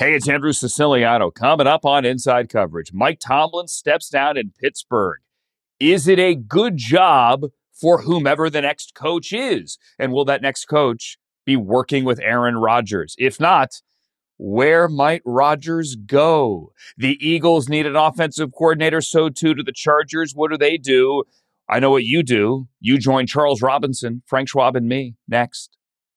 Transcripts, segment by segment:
Hey, it's Andrew Siciliano. Coming up on Inside Coverage, Mike Tomlin steps down in Pittsburgh. Is it a good job for whomever the next coach is? And will that next coach be working with Aaron Rodgers? If not, where might Rodgers go? The Eagles need an offensive coordinator, so too do the Chargers. What do? I know what you do. You join Charles Robinson, Frank Schwab, and me next.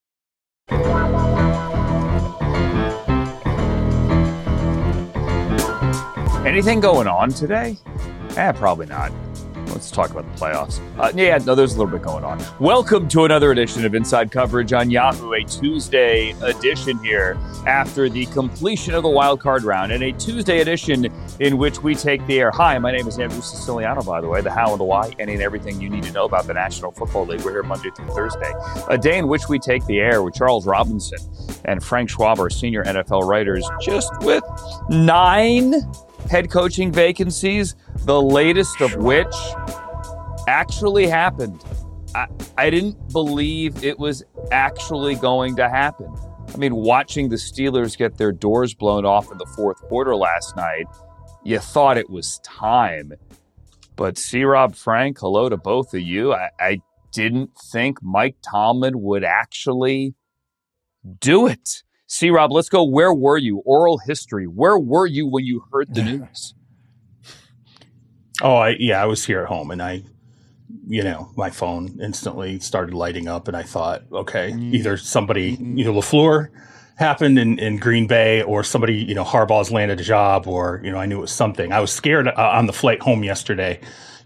Anything going on today? Probably not. Let's talk about the playoffs. There's a little bit going on. Welcome to another edition of Inside Coverage on Yahoo, a Tuesday edition here after the completion of the wild card round, and a Tuesday edition in which we take the air. Hi, my name is Andrew Siciliano, by the way, the how and the why, and everything you need to know about the National Football League. We're here Monday through Thursday, a day in which we take the air with Charles Robinson and Frank Schwab, our senior NFL writers, just with 9 head coaching vacancies, the latest of which actually happened. I didn't believe it was actually going to happen. I mean, watching the Steelers get their doors blown off in the fourth quarter last night, you thought it was time. But C-Rob, Frank, hello to both of you. I didn't think Mike Tomlin would actually do it. C-Rob, let's go. Where were you? Oral history. Where were you when you heard the news? I was here at home, and my phone instantly started lighting up, and I thought, okay, either LaFleur happened in Green Bay, or somebody, Harbaugh's landed a job, or, I knew it was something. I was scared on the flight home yesterday,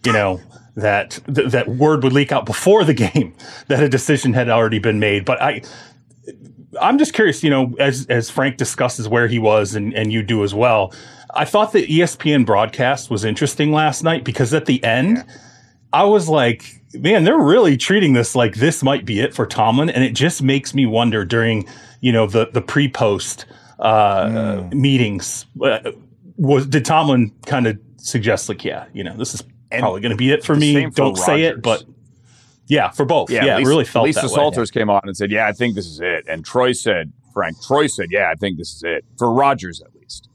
that word would leak out before the game that a decision had already been made. But I'm just curious, as Frank discusses where he was and you do as well. I thought the ESPN broadcast was interesting last night because at the end, I was like, man, they're really treating this like this might be it for Tomlin. And it just makes me wonder during, the pre-post meetings, did Tomlin kind of suggest like, this is probably going to be it for me. Don't say it, but. Yeah, for both. Yeah, it really felt Lisa that way. Salters came on and said, I think this is it. And Troy said, I think this is it. For Rodgers, at least.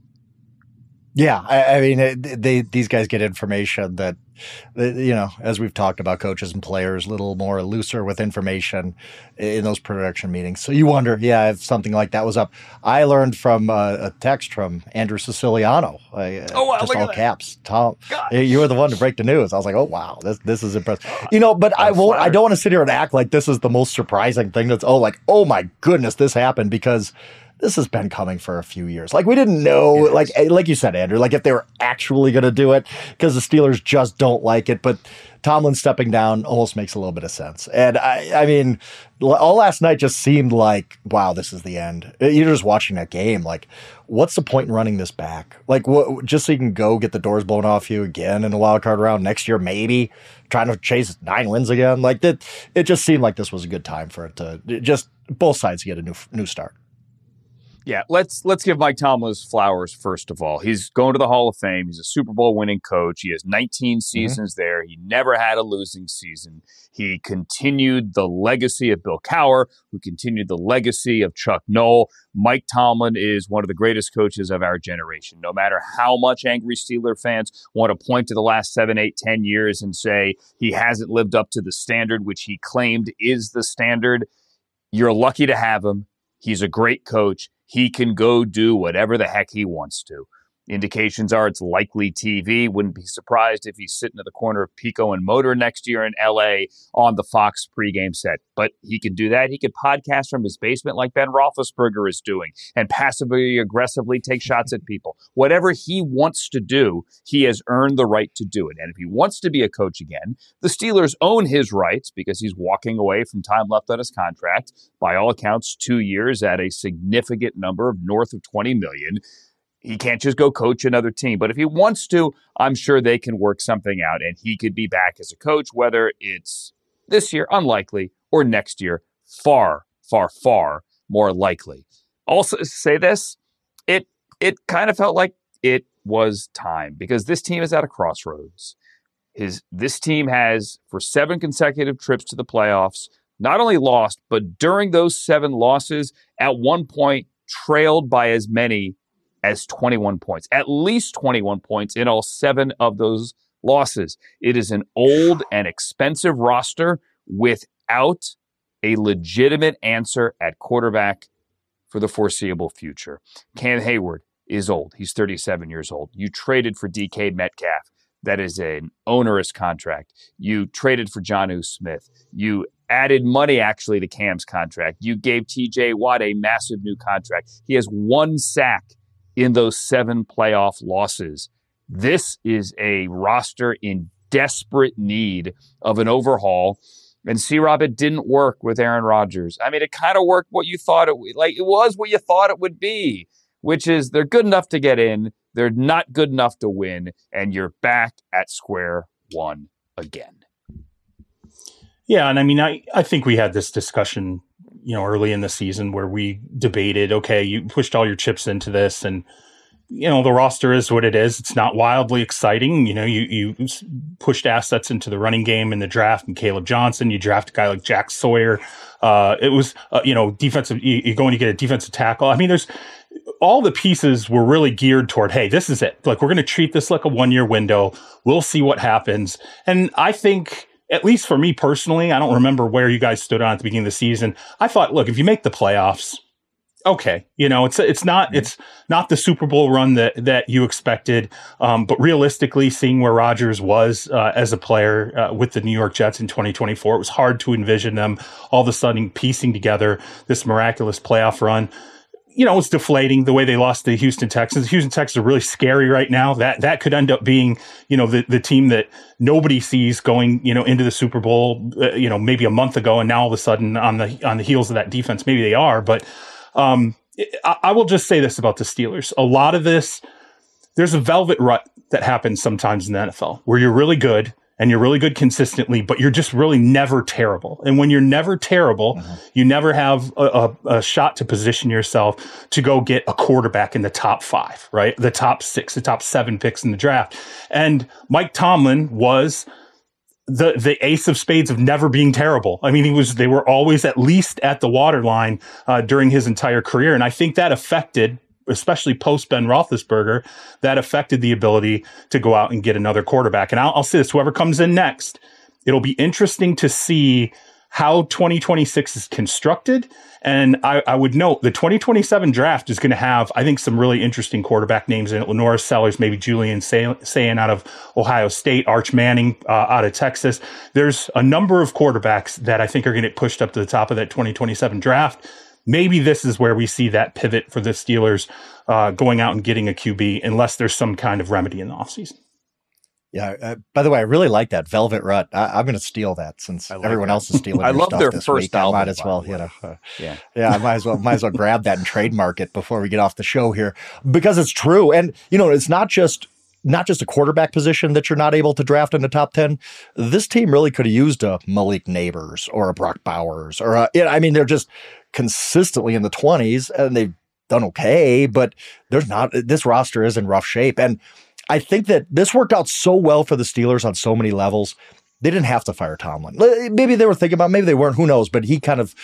Yeah, I mean, these guys get information that, as we've talked about, coaches and players, a little more looser with information in those production meetings. So you wonder, if something like that was up. I learned from a text from Andrew Siciliano, just all caps. Tom, you were the one to break the news. I was like, oh wow, this is impressive. But I don't want to sit here and act like this is the most surprising thing. That's oh my goodness, this happened, because this has been coming for a few years. Like, we didn't know, like you said, Andrew, like if they were actually going to do it, because the Steelers just don't like it. But Tomlin stepping down almost makes a little bit of sense. And I mean, all last night just seemed like, wow, this is the end. You're just watching that game. Like, what's the point in running this back? Like, just so you can go get the doors blown off you again in the wild card round next year, maybe trying to chase 9 wins again. Like that, it just seemed like this was a good time for it to just both sides get a new start. Yeah, let's give Mike Tomlin his flowers, first of all. He's going to the Hall of Fame. He's a Super Bowl winning coach. He has 19 seasons there. He never had a losing season. He continued the legacy of Bill Cowher, who continued the legacy of Chuck Noll. Mike Tomlin is one of the greatest coaches of our generation. No matter how much angry Steeler fans want to point to the last 7, 8, 10 years and say he hasn't lived up to the standard, which he claimed is the standard, you're lucky to have him. He's a great coach. He can go do whatever the heck he wants to. Indications are it's likely TV. Wouldn't be surprised if he's sitting at the corner of Pico and Motor next year in L.A. on the Fox pregame set. But he can do that. He can podcast from his basement like Ben Roethlisberger is doing and passively aggressively take shots at people. Whatever he wants to do, he has earned the right to do it. And if he wants to be a coach again, the Steelers own his rights because he's walking away from time left on his contract. By all accounts, 2 years at a significant number of north of $20 million. He can't just go coach another team. But if he wants to, I'm sure they can work something out and he could be back as a coach, whether it's this year, unlikely, or next year, far, far, far more likely. Also, say this, it kind of felt like it was time because this team is at a crossroads. This team has, for 7 consecutive trips to the playoffs, not only lost, but during those 7 losses, at one point trailed by as many as 21 points, at least 21 points in all 7 of those losses. It is an old and expensive roster without a legitimate answer at quarterback for the foreseeable future. Cam Hayward is old. He's 37 years old. You traded for DK Metcalf. That is an onerous contract. You traded for Jonnu Smith. You added money actually to Cam's contract. You gave TJ Watt a massive new contract. He has 1 sack in those 7 playoff losses. This is a roster in desperate need of an overhaul. And C-Rob, it didn't work with Aaron Rodgers. I mean, it kind of worked what you thought it would. Like, it was what you thought it would be, which is they're good enough to get in. They're not good enough to win. And you're back at square one again. Yeah. And I mean, I think we had this discussion, early in the season where we debated, okay, you pushed all your chips into this and, the roster is what it is. It's not wildly exciting. You pushed assets into the running game in the draft and Caleb Johnson. You draft a guy like Jack Sawyer. It was, defensive. You go and you get a defensive tackle. I mean, there's all the pieces were really geared toward, hey, this is it. Like, we're going to treat this like a 1-year window. We'll see what happens. And I think, at least for me personally, I don't remember where you guys stood on at the beginning of the season. I thought, look, if you make the playoffs, okay, it's not the Super Bowl run that you expected, but realistically, seeing where Rodgers was as a player with the New York Jets in 2024, it was hard to envision them all of a sudden piecing together this miraculous playoff run. It's deflating the way they lost to the Houston Texans. The Houston Texans are really scary right now. That could end up being, the team that nobody sees going, into the Super Bowl, maybe a month ago, and now all of a sudden on the heels of that defense, maybe they are, but. I will just say this about the Steelers. A lot of this, there's a velvet rut that happens sometimes in the NFL where you're really good and you're really good consistently, but you're just really never terrible. And when you're never terrible, you never have a shot to position yourself to go get a quarterback in the top 5, right? The top 6, the top 7 picks in the draft. And Mike Tomlin was the ace of spades of never being terrible. I mean, they were always at least at the waterline during his entire career. And I think that affected, especially post Ben Roethlisberger, that affected the ability to go out and get another quarterback. And I'll say this, whoever comes in next, it'll be interesting to see how 2026 is constructed. And I would note the 2027 draft is going to have, I think, some really interesting quarterback names in it. Lenora Sellers, maybe Julian Sayin out of Ohio State, Arch Manning out of Texas. There's a number of quarterbacks that I think are going to get pushed up to the top of that 2027 draft. Maybe this is where we see that pivot for the Steelers going out and getting a QB, unless there's some kind of remedy in the offseason. Yeah. By the way, I really like that Velvet Rut. I'm going to steal that since everyone else is stealing. I love their this first week. album. I might as well, Yeah. I might as well grab that and trademark it before we get off the show here, because it's true. And it's not just a quarterback position that you're not able to draft in the top 10. This team really could have used a Malik Neighbors or a Brock Bowers or they're just consistently in the 20s and they've done okay, but this roster is in rough shape. And I think that this worked out so well for the Steelers on so many levels. They didn't have to fire Tomlin. Maybe they were thinking about, maybe they weren't, who knows, but he kind of,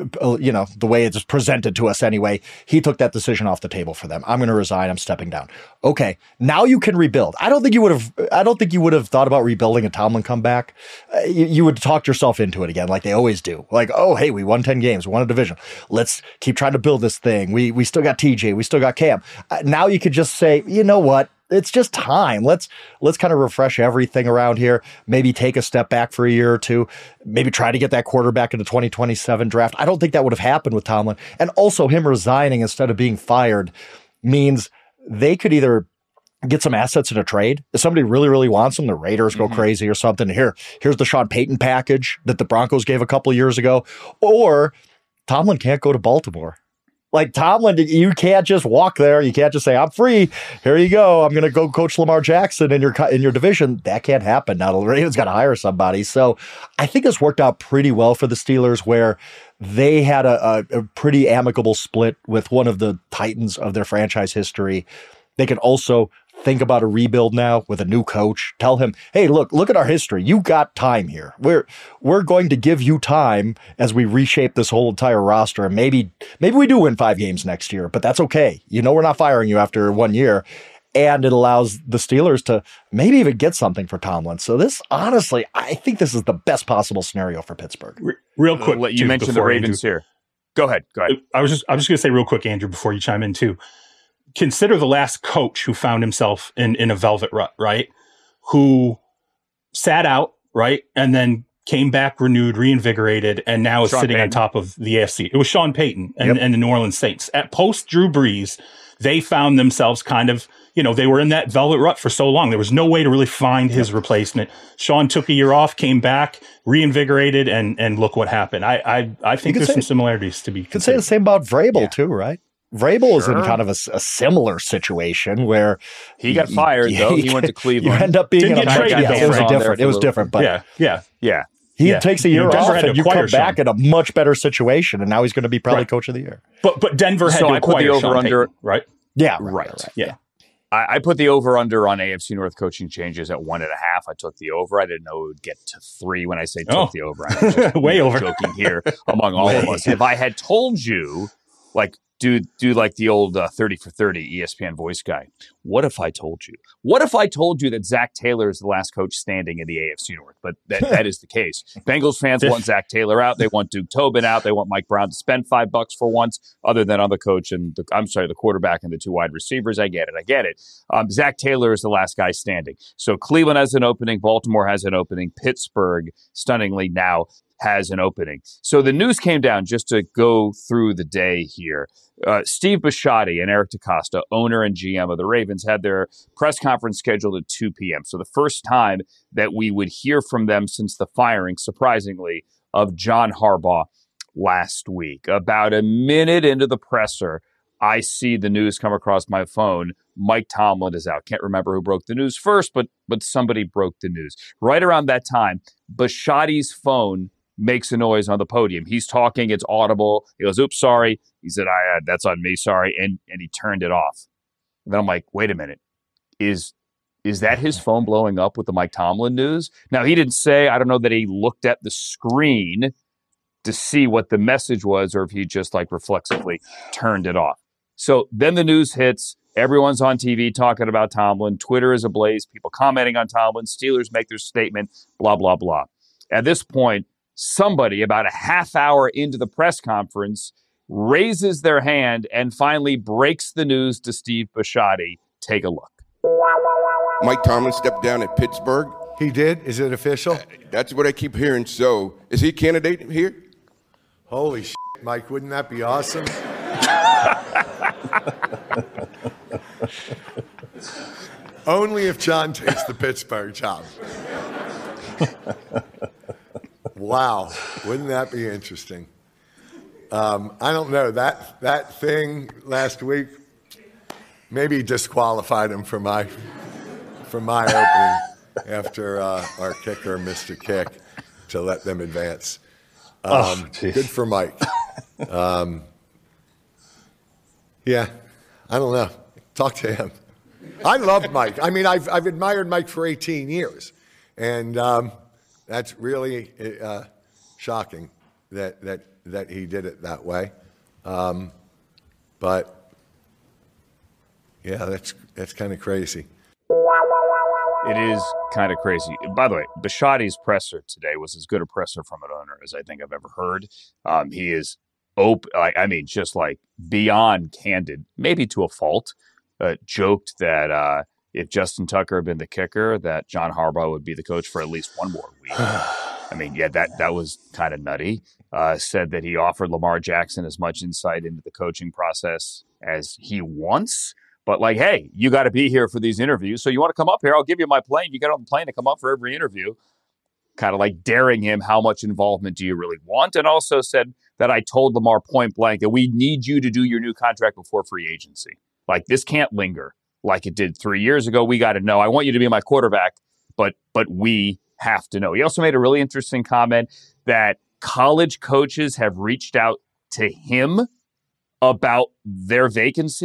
the way it's presented to us anyway, he took that decision off the table for them. I'm going to resign. I'm stepping down. Okay. Now you can rebuild. I don't think you would have thought about rebuilding a Tomlin comeback. You would have talked yourself into it again, like they always do. Like, oh, hey, we won 10 games, we won a division. Let's keep trying to build this thing. We still got TJ. We still got Cam. Now you could just say, you know what? It's just time. Let's kind of refresh everything around here. Maybe take a step back for a year or two. Maybe try to get that quarterback in the 2027 draft. I don't think that would have happened with Tomlin. And also him resigning instead of being fired means they could either get some assets in a trade. If somebody really, really wants them, the Raiders go crazy or something. Here's the Sean Payton package that the Broncos gave a couple of years ago. Or Tomlin can't go to Baltimore. Like Tomlin, you can't just walk there. You can't just say, I'm free. Here you go. I'm going to go coach Lamar Jackson in your division. That can't happen. Now the Ravens got to hire somebody. So I think this worked out pretty well for the Steelers, where they had a pretty amicable split with one of the titans of their franchise history. They can also think about a rebuild now with a new coach. Tell him, hey, look at our history. You got time here. We're going to give you time as we reshape this whole entire roster. And maybe we do win 5 games next year, but that's okay. We're not firing you after 1 year. And it allows the Steelers to maybe even get something for Tomlin. So this, honestly, I think this is the best possible scenario for Pittsburgh. Real quick, you mentioned the Ravens here. Go ahead. I was just going to say real quick, Andrew, before you chime in too. Consider the last coach who found himself in a velvet rut, right? Who sat out, right, and then came back renewed, reinvigorated, and now is sitting on top of the AFC. It was Sean Payton and the New Orleans Saints. At post Drew Brees, they found themselves kind of, they were in that velvet rut for so long. There was no way to really find his replacement. Sean took a year off, came back, reinvigorated, and look what happened. I think there's some similarities to be considered. Could say the same about Vrabel too, right? Vrabel is in kind of a similar situation where he got fired, though. He went to Cleveland. You end up being in a it was different. It was different, but yeah. He takes a year off, and you come back in a much better situation, and now he's going to be probably coach of the year. But Denver had to acquire Sean Payton, right? Yeah, right. Yeah. I put the over-under on AFC North coaching changes at 1.5. I took the over. I didn't know it would get to 3 when I say took the over. I'm just way over. Joking here among all of us. If I had told you, do like the old 30 for 30 ESPN voice guy. What if I told you? What if I told you that Zach Taylor is the last coach standing in the AFC North? But that is the case. Bengals fans want Zach Taylor out. They want Duke Tobin out. They want Mike Brown to spend $5 for once, other than on the coach and the quarterback and the 2 wide receivers. I get it. Zach Taylor is the last guy standing. So Cleveland has an opening. Baltimore has an opening. Pittsburgh, stunningly now, has an opening. So the news came down, just to go through the day here. Steve Bisciotti and Eric DeCosta, owner and GM of the Ravens, had their press conference scheduled at 2 p.m. So the first time that we would hear from them since the firing, surprisingly, of John Harbaugh last week. About a minute into the presser, I see the news come across my phone. Mike Tomlin is out. Can't remember who broke the news first, but somebody broke the news. Right around that time, Bisciotti's phone makes a noise on the podium. He's talking, it's audible. He goes, oops, sorry. He said, that's on me, sorry. And he turned it off. And then I'm like, wait a minute. Is that his phone blowing up with the Mike Tomlin news? Now, he didn't say, I don't know that he looked at the screen to see what the message was, or if he just reflexively turned it off. So then the news hits. Everyone's on TV talking about Tomlin. Twitter is ablaze. People commenting on Tomlin. Steelers make their statement, blah, blah, blah. At this point, somebody about a half hour into the press conference raises their hand and finally breaks the news to Steve Bisciotti. Take a look. Mike Tomlin stepped down at Pittsburgh. He did? Is it official? That's what I keep hearing. So, is he a candidate here? Holy shit, Mike, wouldn't that be awesome? Only if John takes the Pittsburgh job. Wow, wouldn't that be interesting? I don't know, that thing last week maybe disqualified him for my opening after our kicker missed a kick to let them advance. Good for Mike. Yeah, I don't know. Talk to him. I love Mike. I mean, I've admired Mike for 18 years, and that's really shocking that he did it that way. But yeah, that's kind of crazy. It is kind of crazy. By the way, Bisciotti's presser today was as good a presser from an owner as I think I've ever heard. He is open. Just beyond candid, maybe to a fault. Joked that if Justin Tucker had been the kicker, that John Harbaugh would be the coach for at least one more week. That was kind of nutty. Said that he offered Lamar Jackson as much insight into the coaching process as he wants. But hey, you got to be here for these interviews. So you want to come up here? I'll give you my plane. You get on the plane to come up for every interview. Kind of daring him, how much involvement do you really want? And also said that I told Lamar point blank that we need you to do your new contract before free agency. This can't linger like it did 3 years ago. We got to know. I want you to be my quarterback, but we have to know. He also made a really interesting comment that college coaches have reached out to him about their vacancy,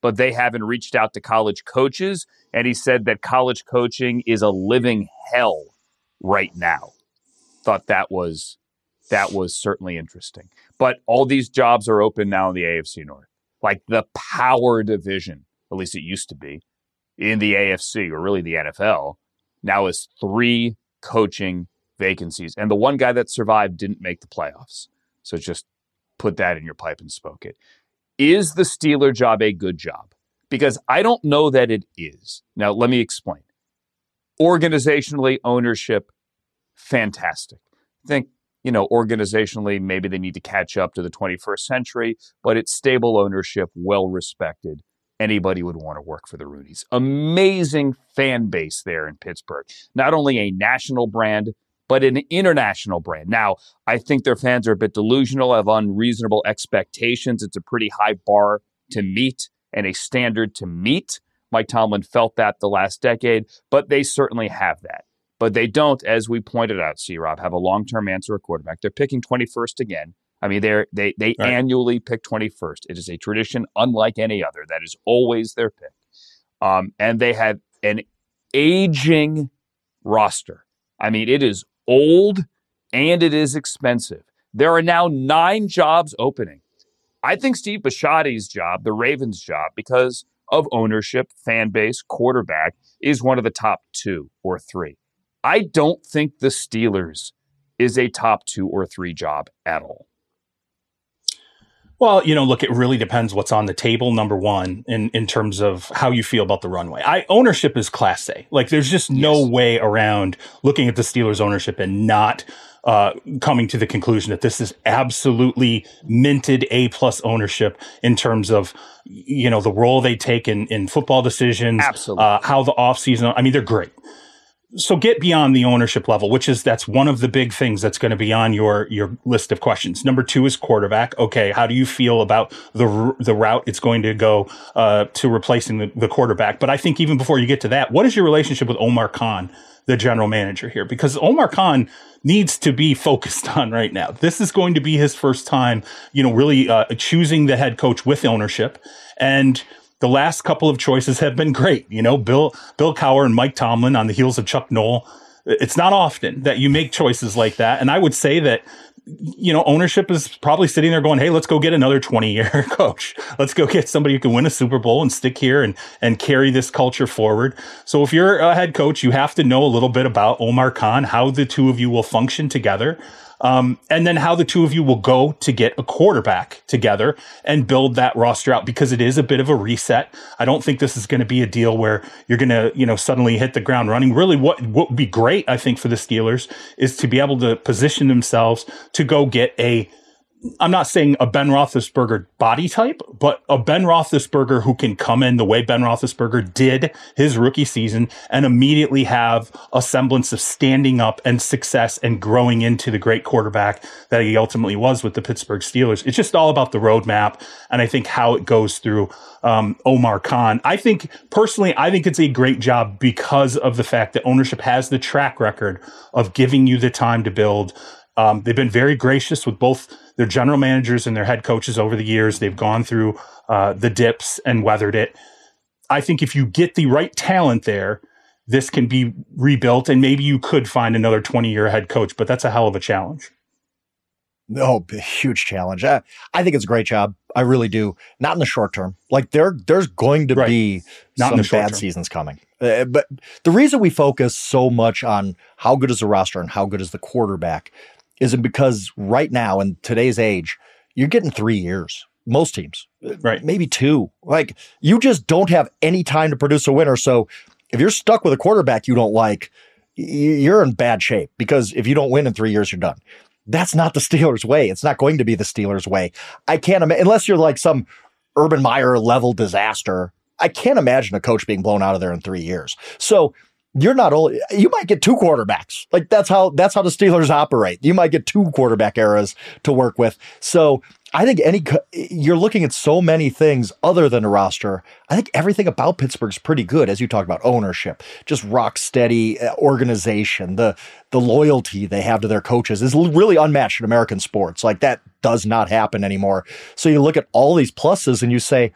but they haven't reached out to college coaches. And he said that college coaching is a living hell right now. Thought that was certainly interesting. But all these jobs are open now in the AFC North. Like the power division, at least it used to be, in the AFC, or really the NFL, now is 3 coaching vacancies. And the one guy that survived didn't make the playoffs. So just put that in your pipe and smoke it. Is the Steeler job a good job? Because I don't know that it is. Now, let me explain. Organizationally, ownership, fantastic. I think, organizationally, maybe they need to catch up to the 21st century, but it's stable ownership, well-respected. Anybody would want to work for the Rooneys. Amazing fan base there in Pittsburgh. Not only a national brand, but an international brand. Now, I think their fans are a bit delusional, have unreasonable expectations. It's a pretty high bar to meet and a standard to meet. Mike Tomlin felt that the last decade, but they certainly have that. But they don't, as we pointed out, C-Rob, have a long-term answer at quarterback. They're picking 21st again. I mean, they right. Annually pick 21st. It is a tradition unlike any other. That is always their pick. And they have an aging roster. I mean, it is old and it is expensive. There are now 9 jobs opening. I think Steve Bisciotti's job, the Ravens' job, because of ownership, fan base, quarterback, is one of the top 2 or 3. I don't think the Steelers is a top 2 or 3 job at all. Well, look, it really depends what's on the table, number one, in terms of how you feel about the runway. Ownership is Class A. Like, there's just no way around looking at the Steelers' ownership and not coming to the conclusion that this is absolutely minted A-plus ownership in terms of, the role they take in football decisions, absolutely. How the offseason, I mean, they're great. So get beyond the ownership level, that's one of the big things that's going to be on your list of questions. Number 2 is quarterback. Okay, how do you feel about the route it's going to go to replacing the quarterback? But I think even before you get to that, what is your relationship with Omar Khan, the general manager here? Because Omar Khan needs to be focused on right now. This is going to be his first time, really choosing the head coach with ownership. And the last couple of choices have been great. Bill Cowher and Mike Tomlin on the heels of Chuck Noll. It's not often that you make choices like that. And I would say that, ownership is probably sitting there going, hey, let's go get another 20-year coach. Let's go get somebody who can win a Super Bowl and stick here and carry this culture forward. So if you're a head coach, you have to know a little bit about Omar Khan, how the two of you will function together. And then how the two of you will go to get a quarterback together and build that roster out, because it is a bit of a reset. I don't think this is going to be a deal where you're going to, suddenly hit the ground running. Really, what would be great, I think, for the Steelers is to be able to position themselves to go get I'm not saying a Ben Roethlisberger body type, but a Ben Roethlisberger who can come in the way Ben Roethlisberger did his rookie season and immediately have a semblance of standing up and success and growing into the great quarterback that he ultimately was with the Pittsburgh Steelers. It's just all about the roadmap, and I think how it goes through Omar Khan. I think it's a great job because of the fact that ownership has the track record of giving you the time to build. They've been very gracious with both their general managers and their head coaches over the years. They've gone through the dips and weathered it. I think if you get the right talent there, this can be rebuilt, and maybe you could find another 20-year head coach, but that's a hell of a challenge. Oh, huge challenge. I think it's a great job. I really do. Not in the short term. Like there's going to be some bad seasons coming. But the reason we focus so much on how good is the roster and how good is the quarterback is because right now in today's age, you're getting 3 years. Most teams, right? Maybe 2. Like you just don't have any time to produce a winner. So if you're stuck with a quarterback you don't like, you're in bad shape, because if you don't win in 3 years, you're done. That's not the Steelers' way. It's not going to be the Steelers' way. I can't imagine, unless you're like some Urban Meyer level disaster. I can't imagine a coach being blown out of there in 3 years. So you might get 2 quarterbacks. Like that's how the Steelers operate. You might get 2 quarterback eras to work with. So I think you're looking at so many things other than a roster. I think everything about Pittsburgh's pretty good, as you talked about ownership, just rock steady organization. The loyalty they have to their coaches is really unmatched in American sports. Like that does not happen anymore. So you look at all these pluses and you say,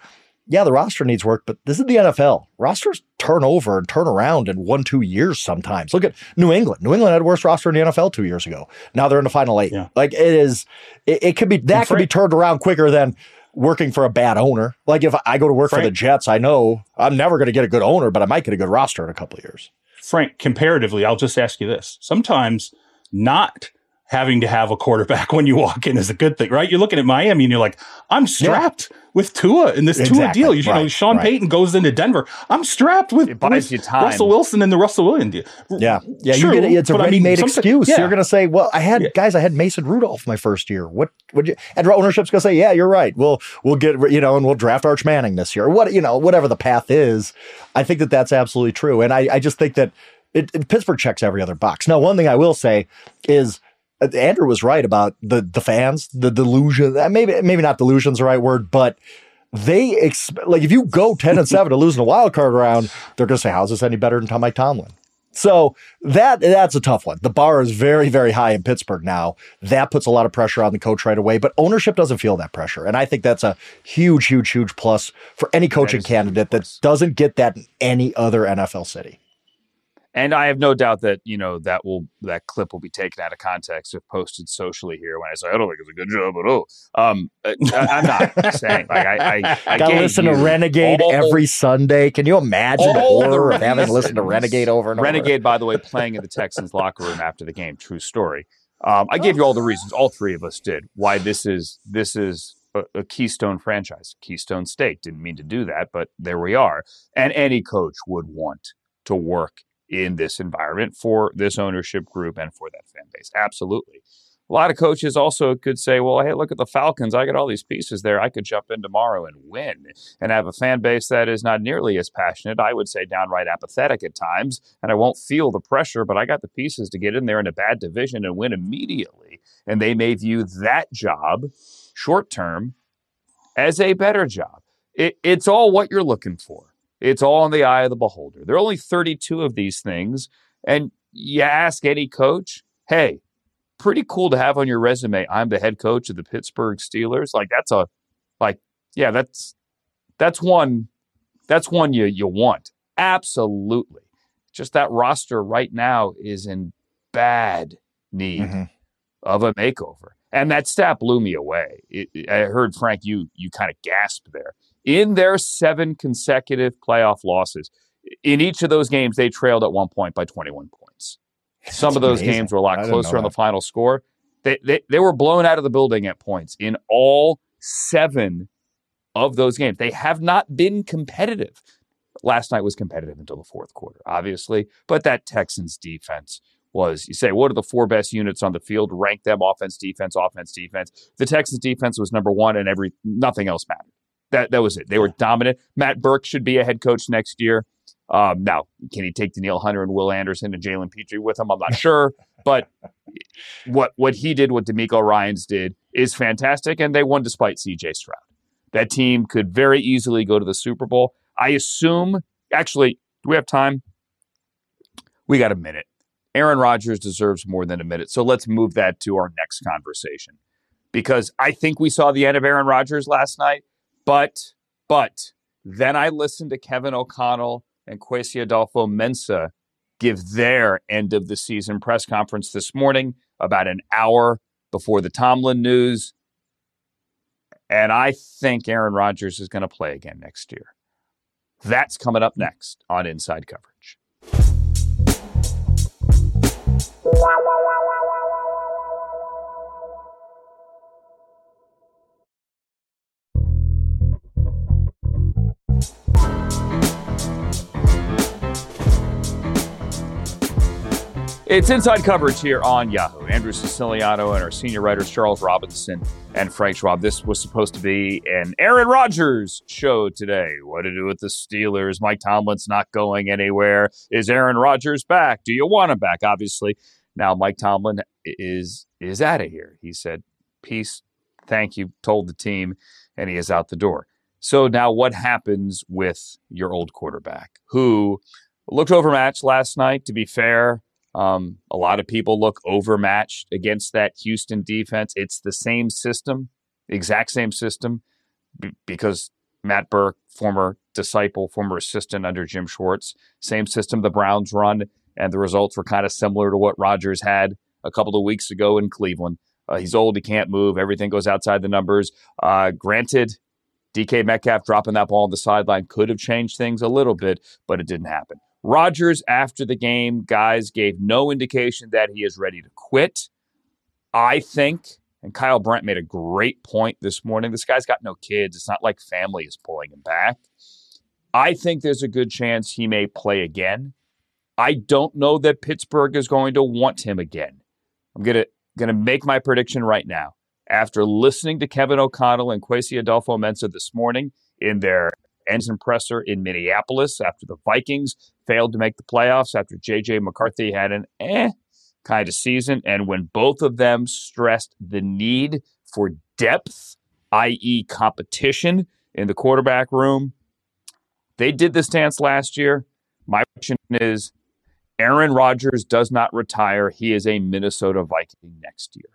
yeah, the roster needs work, but this is the NFL. Rosters turn over and turn around in 1-2 years sometimes. Look at New England. New England had the worst roster in the NFL 2 years ago. Now they're in the final 8. Yeah. Like it could be turned around quicker than working for a bad owner. Like if I go to work for the Jets, I know I'm never going to get a good owner, but I might get a good roster in a couple of years. Frank, comparatively, I'll just ask you this. Sometimes not having to have a quarterback when you walk in is a good thing, right? You're looking at Miami and you're like, I'm strapped with Tua in this Tua deal. You know, Sean Payton goes into Denver. I'm strapped with Russell Wilson and the Russell Wilson deal. Yeah. Yeah. True, you get it. It's a ready-made excuse. Yeah. You're going to say, well, I had Mason Rudolph my first year. What would you, and ownership's going to say, yeah, you're right. We'll get, and we'll draft Arch Manning this year. Whatever the path is. I think that that's absolutely true. And I just think that Pittsburgh checks every other box. Now, one thing I will say is, Andrew was right about the fans, the delusion. Maybe not delusion's the right word, but they if you go 10-7 to losing a wild card round, they're going to say, "How's this any better than Mike Tomlin?" So that's a tough one. The bar is very, very high in Pittsburgh now. That puts a lot of pressure on the coach right away, but ownership doesn't feel that pressure, and I think that's a huge, huge, huge plus for any coaching candidate that doesn't get that in any other NFL city. And I have no doubt that, that clip will be taken out of context if posted socially here when I say, I don't think it's a good job at all. I'm not saying, I gotta listen to Renegade every Sunday. Can you imagine the horror of having to listen to Renegade over and over? Renegade, by the way, playing in the Texans locker room after the game. True story. I gave you all the reasons, all three of us did, why this is a Keystone franchise. Keystone State. Didn't mean to do that, but there we are. And any coach would want to work in this environment for this ownership group and for that fan base. Absolutely. A lot of coaches also could say, well, hey, look at the Falcons. I got all these pieces there. I could jump in tomorrow and win and have a fan base that is not nearly as passionate. I would say downright apathetic at times, and I won't feel the pressure, but I got the pieces to get in there in a bad division and win immediately. And they may view that job short term as a better job. It's all what you're looking for. It's all in the eye of the beholder. There are only 32 of these things. And you ask any coach, hey, pretty cool to have on your resume, I'm the head coach of the Pittsburgh Steelers. That's one you want. Absolutely. Just that roster right now is in bad need of a makeover. And that stat blew me away. I heard, Frank, you kind of gasped there. In their 7 consecutive playoff losses, in each of those games, they trailed at one point by 21 points. Some of those games were a lot closer on the final score. They were blown out of the building at points in all 7 of those games. They have not been competitive. Last night was competitive until the fourth quarter, obviously. But that Texans defense was, you say, what are the 4 best units on the field? Rank them, offense, defense. The Texans defense was number 1 and nothing else mattered. That was it. They were dominant. Matt Burke should be a head coach next year. Now, can he take Danielle Hunter and Will Anderson and Jalen Petrie with him? I'm not sure. But what he did, what DeMeco Ryans did, is fantastic, and they won despite C.J. Stroud. That team could very easily go to the Super Bowl. I assume, actually, do we have time? We got a minute. Aaron Rodgers deserves more than a minute, so let's move that to our next conversation. Because I think we saw the end of Aaron Rodgers last night. But then I listened to Kevin O'Connell and Kwesi Adolfo-Mensah give their end of the season press conference this morning about an hour before the Tomlin news. And I think Aaron Rodgers is going to play again next year. That's coming up next on Inside Coverage. It's Inside Coverage here on Yahoo. Andrew Siciliano and our senior writers Charles Robinson and Frank Schwab. This was supposed to be an Aaron Rodgers show today. What to do with the Steelers? Mike Tomlin's not going anywhere. Is Aaron Rodgers back? Do you want him back? Obviously, now Mike Tomlin is out of here. He said, peace, thank you, told the team, and he is out the door. So now what happens with your old quarterback who looked overmatched last night, to be fair? A lot of people look overmatched against that Houston defense. It's the same system, exact same system, because Matt Burke, former disciple, former assistant under Jim Schwartz. Same system the Browns run, and the results were kind of similar to what Rodgers had a couple of weeks ago in Cleveland. He's old, he can't move, everything goes outside the numbers. Granted, DK Metcalf dropping that ball on the sideline could have changed things a little bit, but it didn't happen. Rodgers, after the game, guys, gave no indication that he is ready to quit. I think, and Kyle Brandt made a great point this morning, this guy's got no kids. It's not like family is pulling him back. I think there's a good chance he may play again. I don't know that Pittsburgh is going to want him again. I'm going to make my prediction right now. After listening to Kevin O'Connell and Kwesi Adolfo-Mensah this morning in their end-zone presser in Minneapolis after the Vikings failed to make the playoffs, after J.J. McCarthy had an kind of season, and when both of them stressed the need for depth, i.e. competition in the quarterback room, they did this dance last year. My question is, Aaron Rodgers does not retire. He is a Minnesota Viking next year.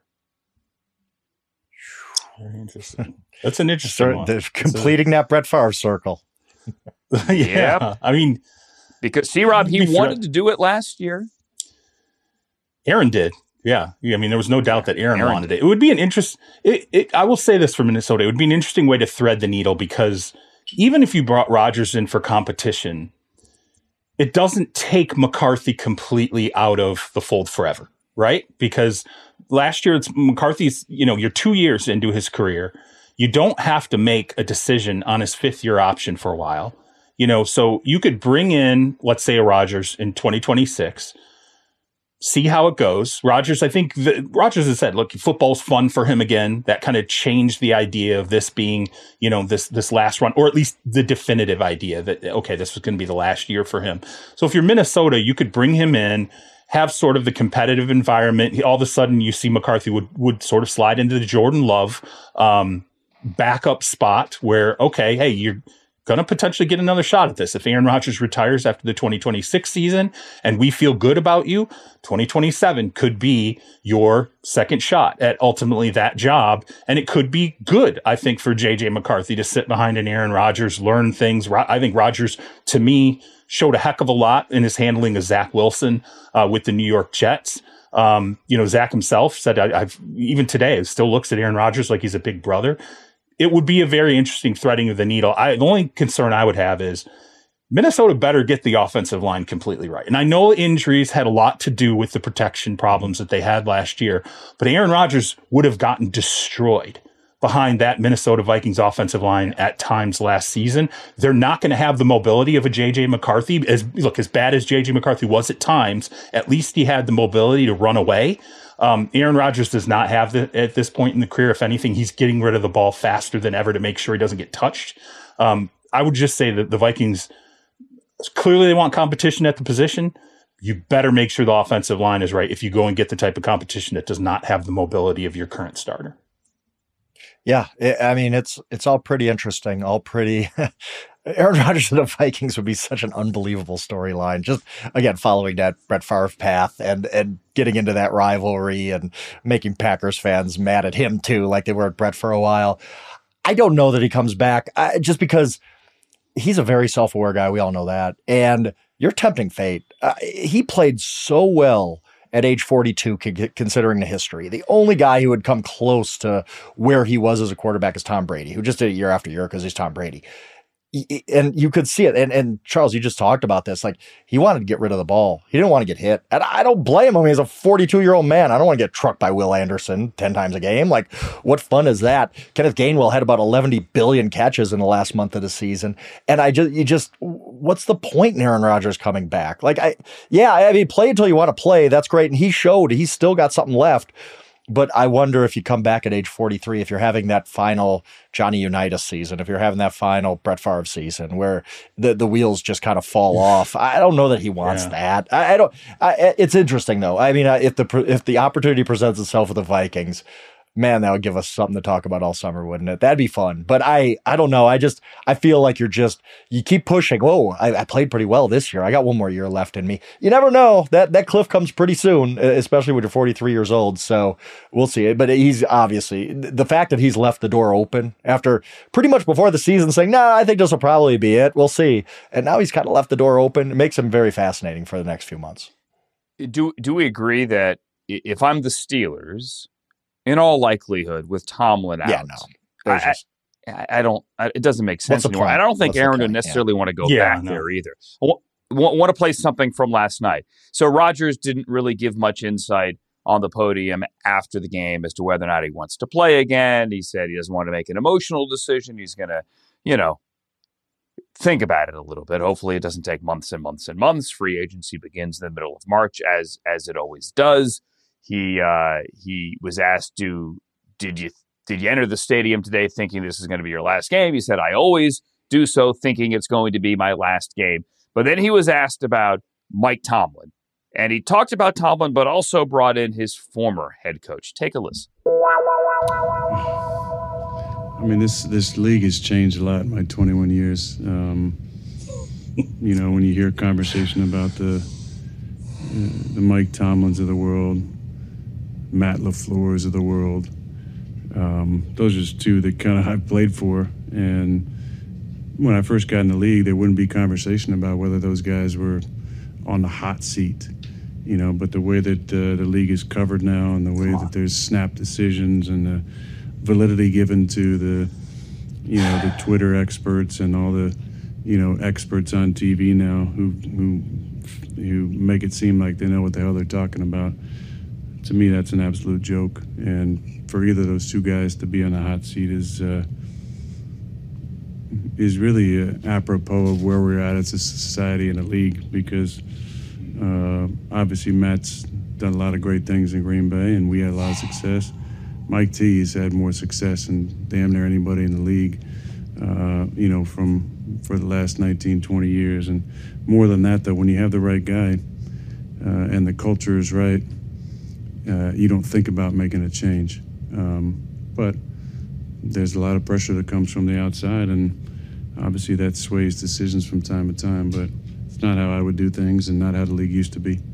Very interesting. That's an interesting one. Completing that Brett Favre circle. Yeah. Yep. I mean, because C-Rob, he wanted to do it last year. Aaron did. Yeah. I mean, there was no doubt that Aaron wanted it. It would be an interest. I will say this for Minnesota. It would be an interesting way to thread the needle, because even if you brought Rodgers in for competition, it doesn't take McCarthy completely out of the fold forever, right? Because last year, it's McCarthy's, you're 2 years into his career. You don't have to make a decision on his fifth-year option for a while. So you could bring in, let's say, a Rodgers in 2026, see how it goes. Rodgers, I think Rodgers has said, look, football's fun for him again. That kind of changed the idea of this being, this last run, or at least the definitive idea that, okay, this was going to be the last year for him. So if you're Minnesota, you could bring him in, have sort of the competitive environment. All of a sudden you see McCarthy would sort of slide into the Jordan Love backup spot where, okay, hey, you're going to potentially get another shot at this. If Aaron Rodgers retires after the 2026 season and we feel good about you, 2027 could be your second shot at ultimately that job. And it could be good, I think, for JJ McCarthy to sit behind an Aaron Rodgers, learn things. I think Rodgers, to me, showed a heck of a lot in his handling of Zach Wilson with the New York Jets. Zach himself said, I've even today, still looks at Aaron Rodgers like he's a big brother. It would be a very interesting threading of the needle. The only concern I would have is Minnesota better get the offensive line completely right. And I know injuries had a lot to do with the protection problems that they had last year, but Aaron Rodgers would have gotten destroyed behind that Minnesota Vikings offensive line at times last season. They're not going to have the mobility of a J.J. McCarthy. As bad as J.J. McCarthy was at times, at least he had the mobility to run away. Aaron Rodgers does not have at this point in the career. If anything, he's getting rid of the ball faster than ever to make sure he doesn't get touched. I would just say that the Vikings, clearly they want competition at the position. You better make sure the offensive line is right if you go and get the type of competition that does not have the mobility of your current starter. Yeah, it's all pretty interesting, all pretty. Aaron Rodgers and the Vikings would be such an unbelievable storyline. Just, again, following that Brett Favre path and getting into that rivalry and making Packers fans mad at him, too, like they were at Brett for a while. I don't know that he comes back, just because he's a very self-aware guy. We all know that. And you're tempting fate. He played so well at age 42, considering the history. The only guy who would come close to where he was as a quarterback is Tom Brady, who just did it year after year because he's Tom Brady. And you could see it. And Charles, you just talked about this. Like, he wanted to get rid of the ball. He didn't want to get hit. And I don't blame him. He's a 42-year-old man. I don't want to get trucked by Will Anderson 10 times a game. Like, what fun is that? Kenneth Gainwell had about 11 billion catches in the last month of the season. And what's the point in Aaron Rodgers coming back? Like, play until you want to play. That's great. And he showed he's still got something left. But I wonder if you come back at age 43, if you're having that final Johnny Unitas season, if you're having that final Brett Favre season where the wheels just kind of fall off. I don't know that he wants that. It's interesting though. I mean, if the opportunity presents itself with the Vikings, Man, that would give us something to talk about all summer, wouldn't it? That'd be fun. But I don't know. I feel like you keep pushing. Whoa, I played pretty well this year. I got one more year left in me. You never know. That cliff comes pretty soon, especially when you're 43 years old. So we'll see. But he's obviously, the fact that he's left the door open after pretty much before the season saying, nah, I think this will probably be it. We'll see. And now he's kind of left the door open. It makes him very fascinating for the next few months. Do we agree that if I'm the Steelers, in all likelihood, with Tomlin out, I don't. It doesn't make sense anymore. I don't think Aaron would necessarily want to go back there either. Want to play something from last night. So Rodgers didn't really give much insight on the podium after the game as to whether or not he wants to play again. He said he doesn't want to make an emotional decision. He's going to, think about it a little bit. Hopefully, it doesn't take months and months and months. Free agency begins in the middle of March, as it always does. He was asked, did you enter the stadium today thinking this is going to be your last game? He said, I always do so thinking it's going to be my last game. But then he was asked about Mike Tomlin, and he talked about Tomlin, but also brought in his former head coach. Take a listen. I mean, this league has changed a lot in my 21 years. When you hear a conversation about the Mike Tomlins of the world, Matt LaFleur's of the world. Those are just two that kind of I played for. And when I first got in the league, there wouldn't be conversation about whether those guys were on the hot seat, but the way that the league is covered now and the way that there's snap decisions and the validity given to the Twitter experts and all the, experts on TV now who make it seem like they know what the hell they're talking about. To me, that's an absolute joke. And for either of those two guys to be on the hot seat is really apropos of where we're at as a society and a league, because obviously Matt's done a lot of great things in Green Bay, and we had a lot of success. Mike T has had more success than damn near anybody in the league, for the last 19, 20 years. And more than that, though, when you have the right guy and the culture is right, you don't think about making a change. But there's a lot of pressure that comes from the outside, and obviously that sways decisions from time to time, but it's not how I would do things and not how the league used to be.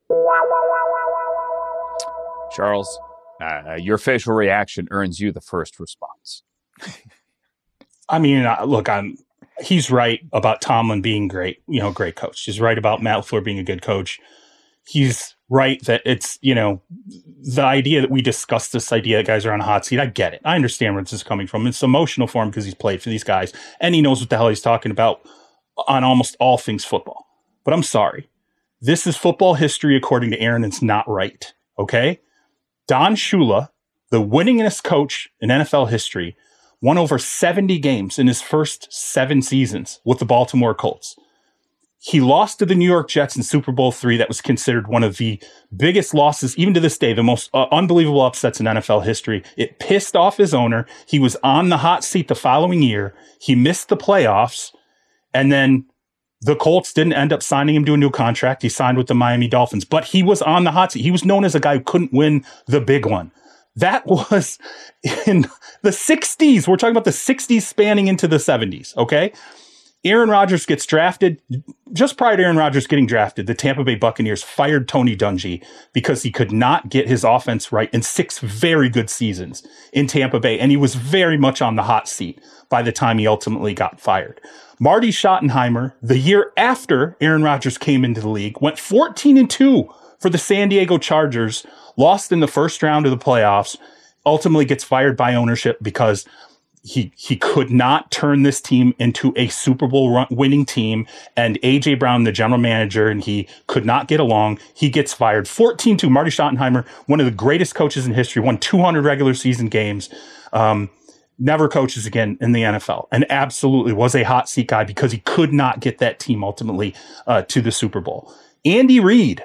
Charles, your facial reaction earns you the first response. I mean, look, he's right about Tomlin being great coach. He's right about Matt LaFleur being a good coach. He's right that it's, the idea that we discussed this idea that guys are on a hot seat. I get it. I understand where this is coming from. It's emotional for him because he's played for these guys and he knows what the hell he's talking about on almost all things football. But I'm sorry. This is football history according to Aaron. It's not right. Okay? Don Shula, the winningest coach in NFL history, won over 70 games in his first 7 seasons with the Baltimore Colts. He lost to the New York Jets in Super Bowl III. That was considered one of the biggest losses, even to this day, the most unbelievable upsets in NFL history. It pissed off his owner. He was on the hot seat the following year. He missed the playoffs. And then the Colts didn't end up signing him to a new contract. He signed with the Miami Dolphins. But he was on the hot seat. He was known as a guy who couldn't win the big one. That was in the 60s. We're talking about the 60s spanning into the 70s, okay? Aaron Rodgers gets drafted. Just prior to Aaron Rodgers getting drafted, the Tampa Bay Buccaneers fired Tony Dungy because he could not get his offense right in 6 very good seasons in Tampa Bay, and he was very much on the hot seat by the time he ultimately got fired. Marty Schottenheimer, the year after Aaron Rodgers came into the league, went 14-2 for the San Diego Chargers, lost in the first round of the playoffs, ultimately gets fired by ownership because he could not turn this team into a Super Bowl winning team, and A.J. Brown, the general manager, and he could not get along. He gets fired. 14-2. Marty Schottenheimer, one of the greatest coaches in history, won 200 regular season games, never coaches again in the NFL, and absolutely was a hot seat guy because he could not get that team ultimately to the Super Bowl. Andy Reid,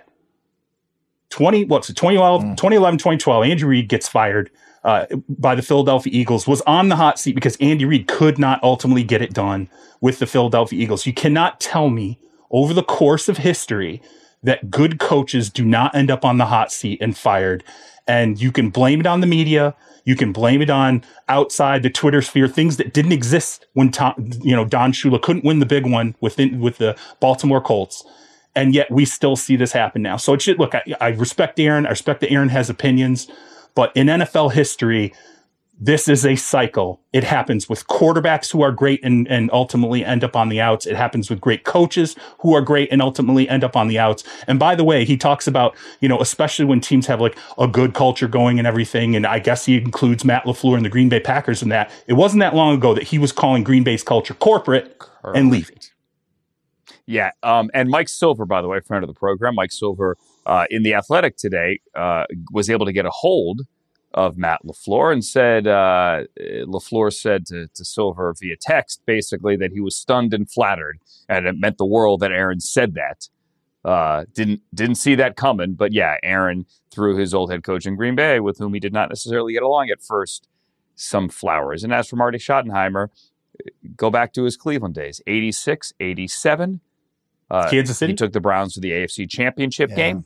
2011, 2012, Andy Reid gets fired by the Philadelphia Eagles, was on the hot seat because Andy Reid could not ultimately get it done with the Philadelphia Eagles. You cannot tell me over the course of history that good coaches do not end up on the hot seat and fired. And you can blame it on the media. You can blame it on outside the Twitter sphere, things that didn't exist when Don Shula couldn't win the big one with the Baltimore Colts. And yet we still see this happen now. So it should look, I respect Aaron. I respect that Aaron has opinions, but in NFL history, this is a cycle. It happens with quarterbacks who are great and ultimately end up on the outs. It happens with great coaches who are great and ultimately end up on the outs. And by the way, he talks about, especially when teams have like a good culture going and everything. And I guess he includes Matt LaFleur and the Green Bay Packers in that. It wasn't that long ago that he was calling Green Bay's culture corporate and leaving. Yeah. And Mike Silver, by the way, friend of the program, Mike Silver in The Athletic today was able to get a hold of Matt LaFleur and said, LaFleur said to Silver via text, basically, that he was stunned and flattered. And it meant the world that Aaron said that. Didn't see that coming. But yeah, Aaron, through his old head coach in Green Bay, with whom he did not necessarily get along at first, some flowers. And as for Marty Schottenheimer, go back to his Cleveland days, 86, 87. Kansas City. He took the Browns to the AFC Championship game.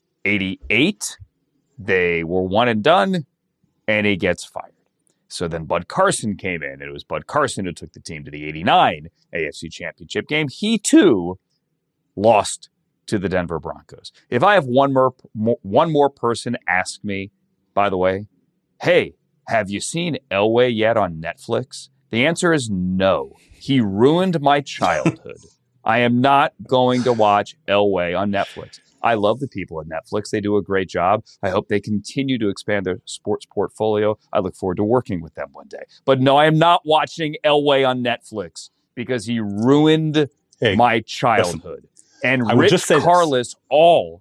88, they were one and done, and he gets fired. So then Bud Carson came in, and it was Bud Carson who took the team to the 89 AFC Championship game. He, too, lost to the Denver Broncos. If I have one more person ask me, by the way, hey, have you seen Elway yet on Netflix? The answer is no. He ruined my childhood. I am not going to watch Elway on Netflix. I love the people at Netflix. They do a great job. I hope they continue to expand their sports portfolio. I look forward to working with them one day. But no, I am not watching Elway on Netflix because he ruined my childhood. And Rich Karlis all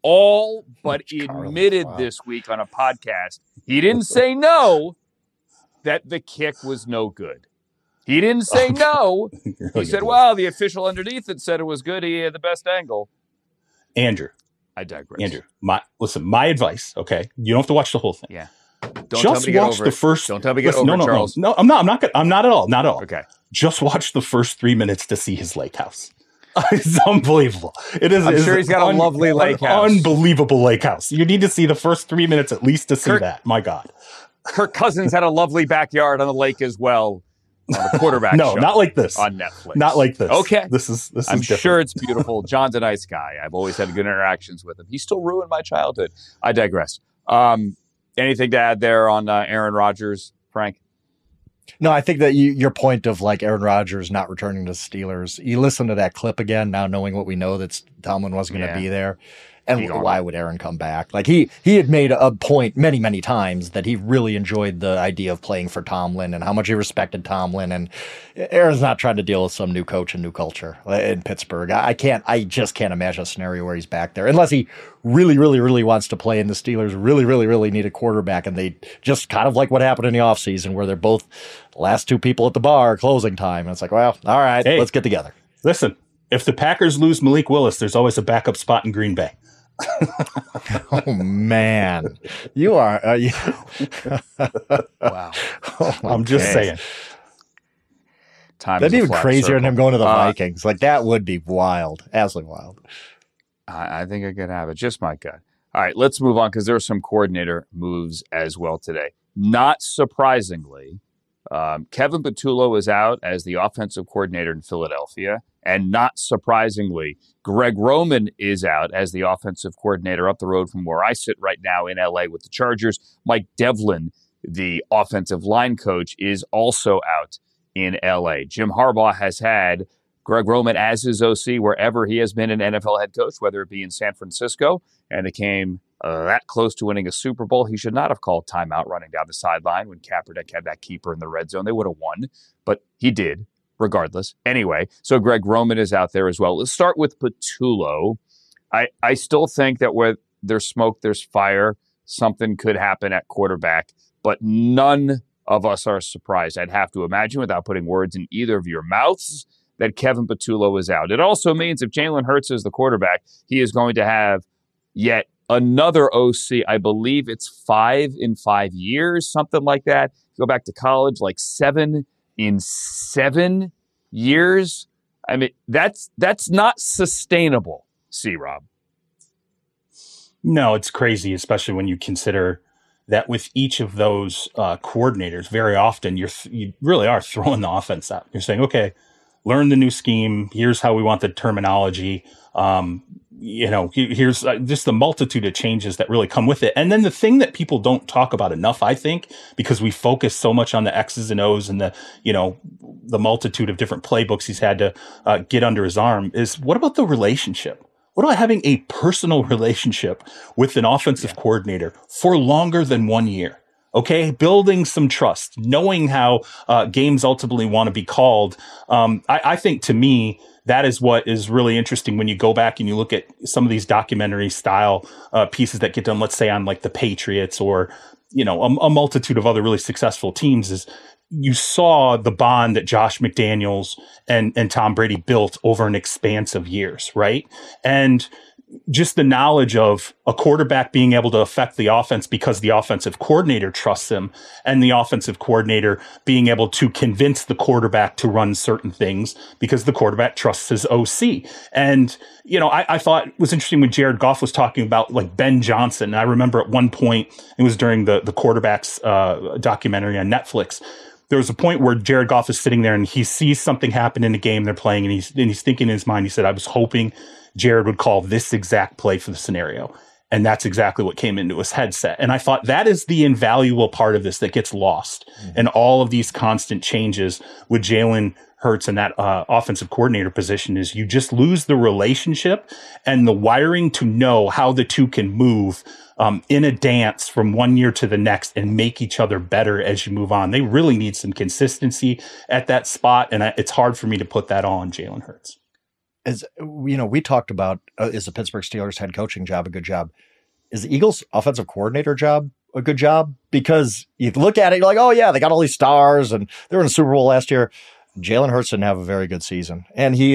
but admitted this week on a podcast, he didn't say no, that the kick was no good. He didn't say no. He said, well, the official underneath it said it was good. He had the best angle. Andrew. I digress. Andrew, my advice, okay? You don't have to watch the whole thing. Yeah. Just watch the first. Don't tell me to get over it, Charles. No, I'm not at all. Okay. Just watch the first 3 minutes to see his lake house. It's unbelievable. It is. I'm sure he's got a lovely lake house. Unbelievable lake house. You need to see the first 3 minutes at least to see that. My God. Kirk Cousins had a lovely backyard on the lake as well. On the quarterback no, show not like this. On Netflix. Not like this. Okay. This is I'm different. sure it's beautiful. John's a nice guy. I've always had good interactions with him. He still ruined my childhood. I digress. Anything to add there on Aaron Rodgers, Frank? No, I think that your point of like Aaron Rodgers not returning to the Steelers, you listen to that clip again, now knowing what we know that Tomlin wasn't going to be there. And why would Aaron come back? Like he had made a point many, many times that he really enjoyed the idea of playing for Tomlin and how much he respected Tomlin. And Aaron's not trying to deal with some new coach and new culture in Pittsburgh. I just can't imagine a scenario where he's back there unless he really, really, really wants to play. And the Steelers really, really, really need a quarterback. And they just kind of like what happened in the offseason where they're both the last two people at the bar closing time. And it's like, well, all right, let's get together. Listen, if the Packers lose Malik Willis, there's always a backup spot in Green Bay. Oh man, you are wow. I'm just saying. That'd be even crazier than him going to the Vikings. Like that would be wild, absolutely wild. I think I could have it. Just my gut. All right, let's move on because there are some coordinator moves as well today. Not surprisingly, Kevin Patullo is out as the offensive coordinator in Philadelphia. And not surprisingly, Greg Roman is out as the offensive coordinator up the road from where I sit right now in LA with the Chargers. Mike Devlin, the offensive line coach, is also out in LA. Jim Harbaugh has had Greg Roman as his OC wherever he has been an NFL head coach, whether it be in San Francisco, and it came that close to winning a Super Bowl. He should not have called timeout running down the sideline when Kaepernick had that keeper in the red zone. They would have won, but he did. Regardless. Anyway, so Greg Roman is out there as well. Let's start with Patullo. I still think that where there's smoke, there's fire. Something could happen at quarterback, but none of us are surprised. I'd have to imagine, without putting words in either of your mouths, that Kevin Patullo is out. It also means if Jalen Hurts is the quarterback, he is going to have yet another OC. I believe it's 5 in 5 years, something like that. Go back to college, like 7 in 7 years. I mean, that's not sustainable, C-Rob. No, it's crazy, especially when you consider that with each of those coordinators, very often you really are throwing the offense out. You're saying, okay, learn the new scheme. Here's how we want the terminology. Here's just the multitude of changes that really come with it. And then the thing that people don't talk about enough, I think, because we focus so much on the X's and O's and the multitude of different playbooks he's had to get under his arm, is what about the relationship? What about having a personal relationship with an offensive coordinator for longer than 1 year? Okay, building some trust, knowing how games ultimately want to be called. I think, to me, that is what is really interesting when you go back and you look at some of these documentary style pieces that get done, let's say on like the Patriots or, a multitude of other really successful teams, is you saw the bond that Josh McDaniels and Tom Brady built over an expanse of years, right? And just the knowledge of a quarterback being able to affect the offense because the offensive coordinator trusts him, and the offensive coordinator being able to convince the quarterback to run certain things because the quarterback trusts his OC. And, I thought it was interesting when Jared Goff was talking about like Ben Johnson. I remember at one point, it was during the quarterback's documentary on Netflix, there was a point where Jared Goff is sitting there and he sees something happen in the game they're playing, and he's thinking in his mind, he said, I was hoping Jared would call this exact play for the scenario. And that's exactly what came into his headset. And I thought that is the invaluable part of this that gets lost in all of these constant changes with Jalen Hurts and that offensive coordinator position, is you just lose the relationship and the wiring to know how the two can move in a dance from 1 year to the next and make each other better as you move on. They really need some consistency at that spot. And it's hard for me to put that on Jalen Hurts. As we talked about, is the Pittsburgh Steelers head coaching job a good job? Is the Eagles offensive coordinator job a good job? Because you look at it, you're like, oh yeah, they got all these stars and they were in the Super Bowl last year. Jalen Hurts didn't have a very good season. And he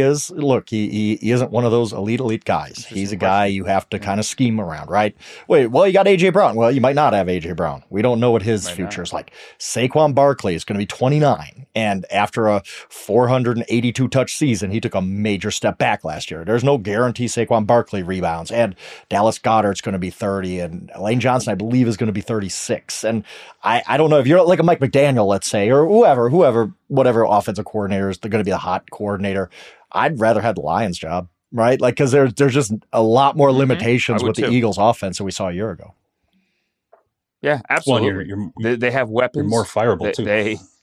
isn't one of those elite guys. He's a guy you have to kind of scheme around, right? Wait, well, you got A.J. Brown. Well, you might not have A.J. Brown. We don't know what his future is like. Saquon Barkley is going to be 29. And after a 482 touch season, he took a major step back last year. There's no guarantee Saquon Barkley rebounds. And Dallas Goedert's going to be 30. And Lane Johnson, I believe, is going to be 36. And I don't know if you're like a Mike McDaniel, let's say, or whatever offensive coordinator is, they're going to be the hot coordinator. I'd rather have the Lions job, right? Like, because there's just a lot more limitations with the Eagles offense than we saw a year ago. Yeah, absolutely. Well, they have weapons. You're more fireable too.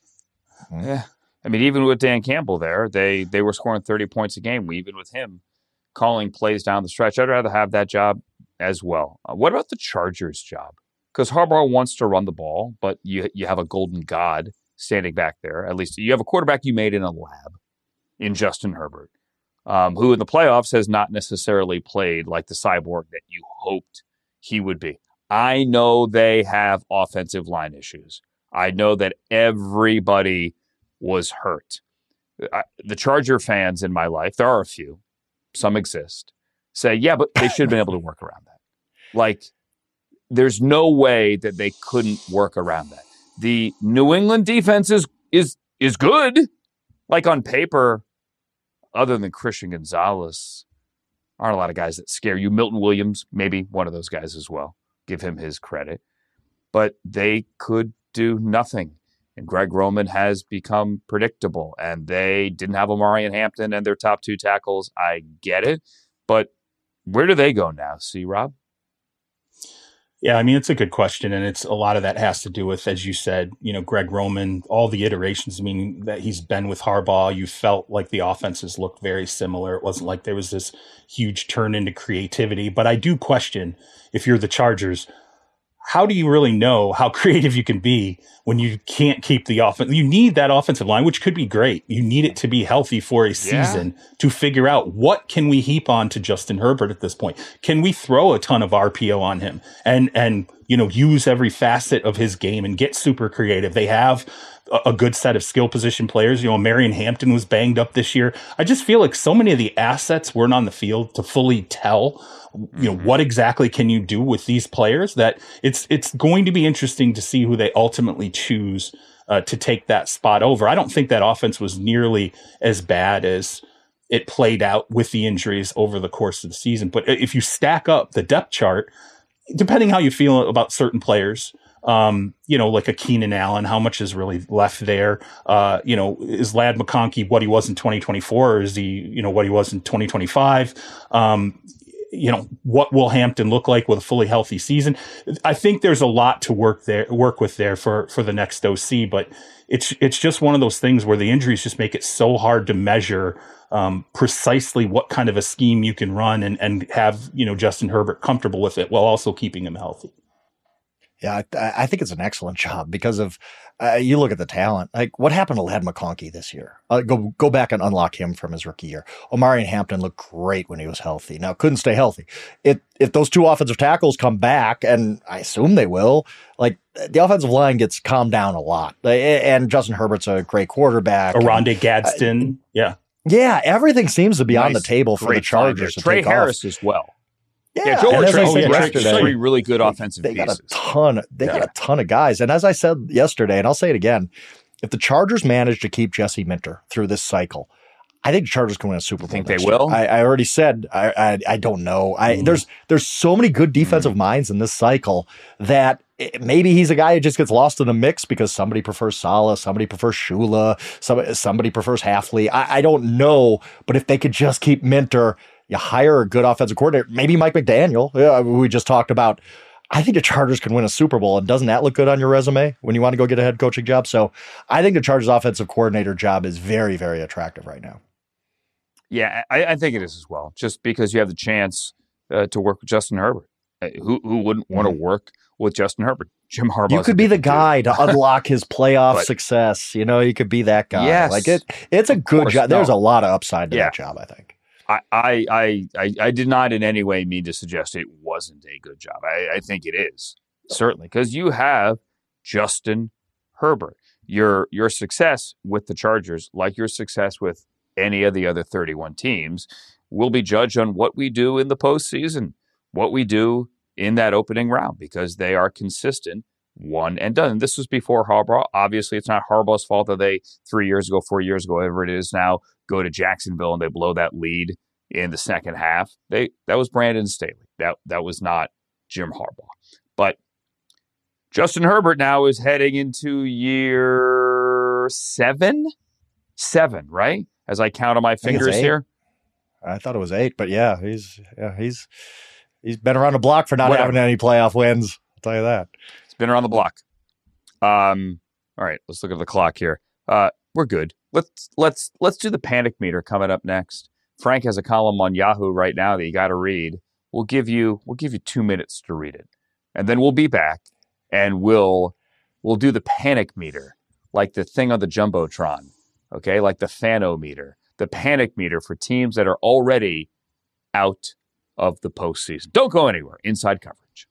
Yeah. I mean, even with Dan Campbell there, they were scoring 30 points a game. Even with him calling plays down the stretch, I'd rather have that job as well. What about the Chargers job? Because Harbaugh wants to run the ball, but you have a golden god standing back there. At least you have a quarterback you made in a lab in Justin Herbert, who in the playoffs has not necessarily played like the cyborg that you hoped he would be. I know they have offensive line issues. I know that everybody was hurt. The Charger fans in my life, there are a few, some exist, say, yeah, but they should have been able to work around that. Like, there's no way that they couldn't work around that. The New England defense is good. Like on paper, other than Christian Gonzalez, aren't a lot of guys that scare you. Milton Williams, maybe one of those guys as well. Give him his credit. But they could do nothing. And Greg Roman has become predictable. And they didn't have Omarion Hampton and their top two tackles. I get it. But where do they go now, C-Rob? Yeah, I mean, it's a good question. And it's a lot of that has to do with, as you said, Greg Roman, all the iterations. I mean, that he's been with Harbaugh, you felt like the offenses looked very similar. It wasn't like there was this huge turn into creativity. But I do question, if you're the Chargers, how do you really know how creative you can be when you can't keep the offense? You need that offensive line, which could be great. You need it to be healthy for a season to figure out what can we heap on to Justin Herbert at this point. Can we throw a ton of RPO on him and use every facet of his game and get super creative? They have a good set of skill position players. Marion Hampton was banged up this year. I just feel like so many of the assets weren't on the field to fully tell what exactly can you do with these players, that it's going to be interesting to see who they ultimately choose to take that spot over. I don't think that offense was nearly as bad as it played out with the injuries over the course of the season. But if you stack up the depth chart, depending how you feel about certain players, like a Keenan Allen, how much is really left there? Is Ladd McConkey what he was in 2024? Or is he, what he was in 2025? What will Hampton look like with a fully healthy season? I think there's a lot to work with there for the next OC, but it's just one of those things where the injuries just make it so hard to measure precisely what kind of a scheme you can run and have, Justin Herbert comfortable with it while also keeping him healthy. Yeah, I think it's an excellent job because of you look at the talent. Like, what happened to Ladd McConkey this year? Go back and unlock him from his rookie year. Omarion Hampton looked great when he was healthy. Now, couldn't stay healthy. If those two offensive tackles come back, and I assume they will, like, the offensive line gets calmed down a lot. And Justin Herbert's a great quarterback. Oronde Gadsden, yeah. Yeah, everything seems to be on the table for the Chargers to Trey take Harris off. as well. Yeah, Joe and as I said yesterday, three really good offensive they pieces. got a ton of guys. And as I said yesterday, and I'll say it again, if the Chargers manage to keep Jesse Minter through this cycle, I think the Chargers can win a Super Bowl. Think they will? I already said I don't know. There's so many good defensive minds in this cycle that maybe he's a guy who just gets lost in the mix because somebody prefers Saleh, somebody prefers Shula, somebody prefers Hafley. I don't know, but if they could just keep Minter, you hire a good offensive coordinator, maybe Mike McDaniel, who we just talked about. I think the Chargers can win a Super Bowl, and doesn't that look good on your resume when you want to go get a head coaching job? So I think the Chargers offensive coordinator job is very, very attractive right now. Yeah, I think it is as well, just because you have the chance to work with Justin Herbert. Who wouldn't want to work with Justin Herbert? Jim Harbaugh. You could be the guy to unlock his playoff success. You could be that guy. Yes, like it's a good job. No. There's a lot of upside to that job, I think. I did not in any way mean to suggest it wasn't a good job. I think it is, certainly, because you have Justin Herbert. Your success with the Chargers, like your success with any of the other 31 teams, will be judged on what we do in the postseason, what we do in that opening round, because they are consistent, one and done. And this was before Harbaugh. Obviously, it's not Harbaugh's fault that they 3 years ago, 4 years ago, whatever it is now, go to Jacksonville and they blow that lead in the second half. That was Brandon Staley. That was not Jim Harbaugh. But Justin Herbert now is heading into year seven, right? As I count on my fingers here. I thought it was 8, but he's been around the block for not having any playoff wins. I'll tell you that. It's been around the block. All right, let's look at the clock here. We're good. Let's do the panic meter coming up next. Frank has a column on Yahoo right now that you got to read. We'll give you 2 minutes to read it, and then we'll be back and we'll do the panic meter, like the thing on the Jumbotron, okay, like the Fanometer, the panic meter for teams that are already out of the postseason. Don't go anywhere. Inside Coverage.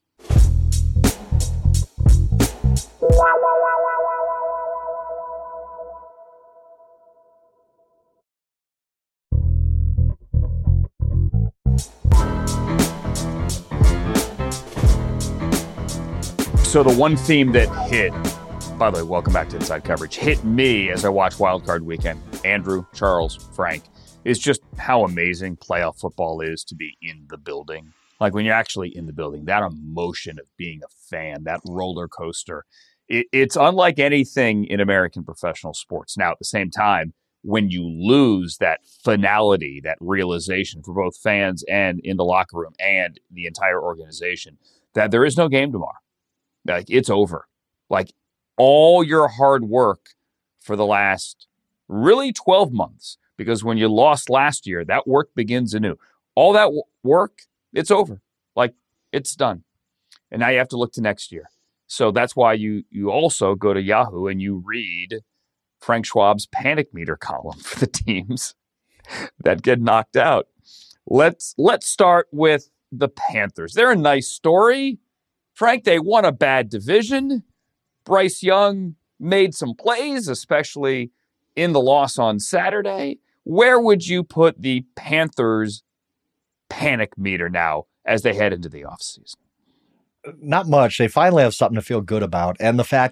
So the one theme that hit, by the way, welcome back to Inside Coverage, hit me as I watched Wild Card Weekend, Andrew, Charles, Frank, is just how amazing playoff football is to be in the building. Like when you're actually in the building, that emotion of being a fan, that roller coaster, it's unlike anything in American professional sports. Now, at the same time, when you lose that finality, that realization for both fans and in the locker room and the entire organization, that there is no game tomorrow. Like, it's over. Like, all your hard work for the last really 12 months, because when you lost last year, that work begins anew. All that work, it's over. Like, it's done. And now you have to look to next year. So that's why you also go to Yahoo and you read Frank Schwab's panic meter column for the teams that get knocked out. Let's start with the Panthers. They're a nice story. Frank, they won a bad division. Bryce Young made some plays, especially in the loss on Saturday. Where would you put the Panthers' panic meter now as they head into the offseason? Not much. They finally have something to feel good about. And the fact that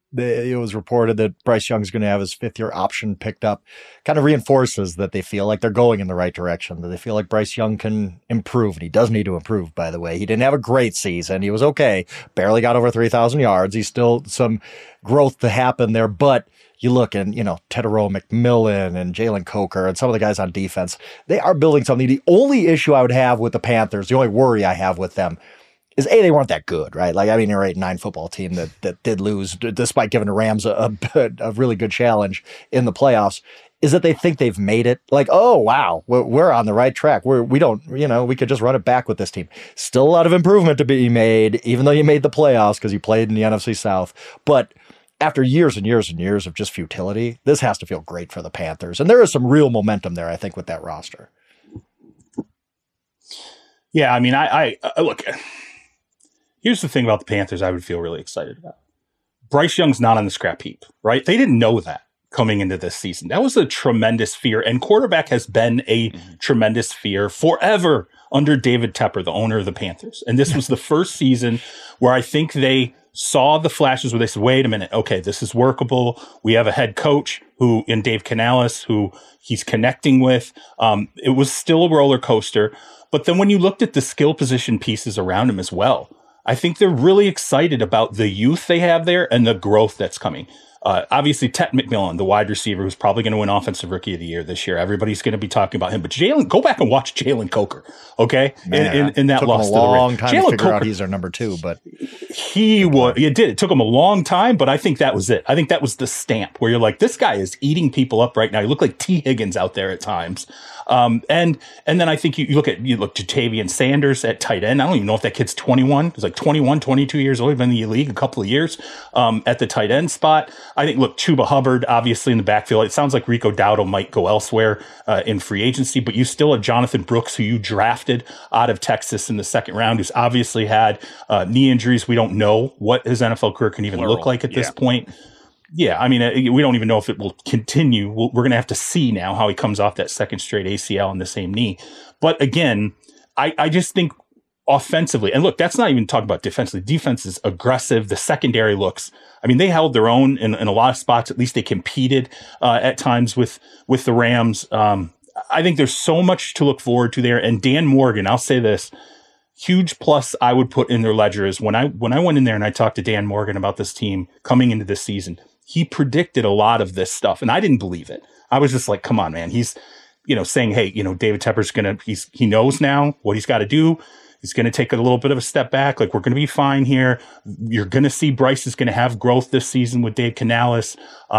it was reported that Bryce Young's going to have his 5th-year option picked up. Kind of reinforces that they feel like they're going in the right direction, that they feel like Bryce Young can improve. And he does need to improve, by the way. He didn't have a great season. He was okay. Barely got over 3,000 yards. He's still some growth to happen there. But you look and, Tetairoa McMillan and Jalen Coker and some of the guys on defense, they are building something. The only issue I would have with the Panthers, the only worry I have with them is they weren't that good, right? Like, I mean, they're an 8-9 football team that did lose despite giving the Rams a really good challenge in the playoffs, is that they think they've made it. Like, oh, wow, we're on the right track. We could just run it back with this team. Still a lot of improvement to be made, even though you made the playoffs because you played in the NFC South. But after years and years and years of just futility, this has to feel great for the Panthers. And there is some real momentum there, I think, with that roster. Yeah, I mean, I look, here's the thing about the Panthers I would feel really excited about. Bryce Young's not on the scrap heap, right? They didn't know that coming into this season. That was a tremendous fear, and quarterback has been a tremendous fear forever under David Tepper, the owner of the Panthers. And this was the first season where I think they saw the flashes where they said, wait a minute, okay, this is workable. We have a head coach in Dave Canales, who he's connecting with. It was still a roller coaster. But then when you looked at the skill position pieces around him as well, I think they're really excited about the youth they have there and the growth that's coming. Obviously, Tet McMillan, the wide receiver, who's probably going to win Offensive Rookie of the Year this year. Everybody's going to be talking about him. But go back and watch Jalen Coker, okay? In that loss to the Rams. Took him a long time to figure out he's our number 2, but it did. It took him a long time, but I think that was it. I think that was the stamp where you're like, this guy is eating people up right now. You look like T. Higgins out there at times. And then I think you look Jatavian Sanders at tight end. I don't even know if that kid's 21. He's like 21, 22 years old. He's been in the league a couple of years at the tight end spot. I think, Chuba Hubbard, obviously in the backfield. It sounds like Rico Dowdle might go elsewhere in free agency, but you still have Jonathan Brooks, who you drafted out of Texas in the 2nd round, who's obviously had knee injuries. We don't know what his NFL career can even look like at this point. Yeah, I mean, we don't even know if it will continue. We're going to have to see now how he comes off that 2nd straight ACL in the same knee. But again, I just think offensively, and look, that's not even talking about defensively. Defense is aggressive. The secondary looks, I mean, they held their own in a lot of spots. At least they competed at times with the Rams. I think there's so much to look forward to there. And Dan Morgan, I'll say this, huge plus I would put in their ledger is when I went in there and I talked to Dan Morgan about this team coming into this season, he predicted a lot of this stuff, and I didn't believe it. I was just like, come on, man. He's, saying, hey, David Tepper's he knows now what he's got to do. He's going to take a little bit of a step back. Like, we're going to be fine here. You're going to see Bryce is going to have growth this season with Dave Canales.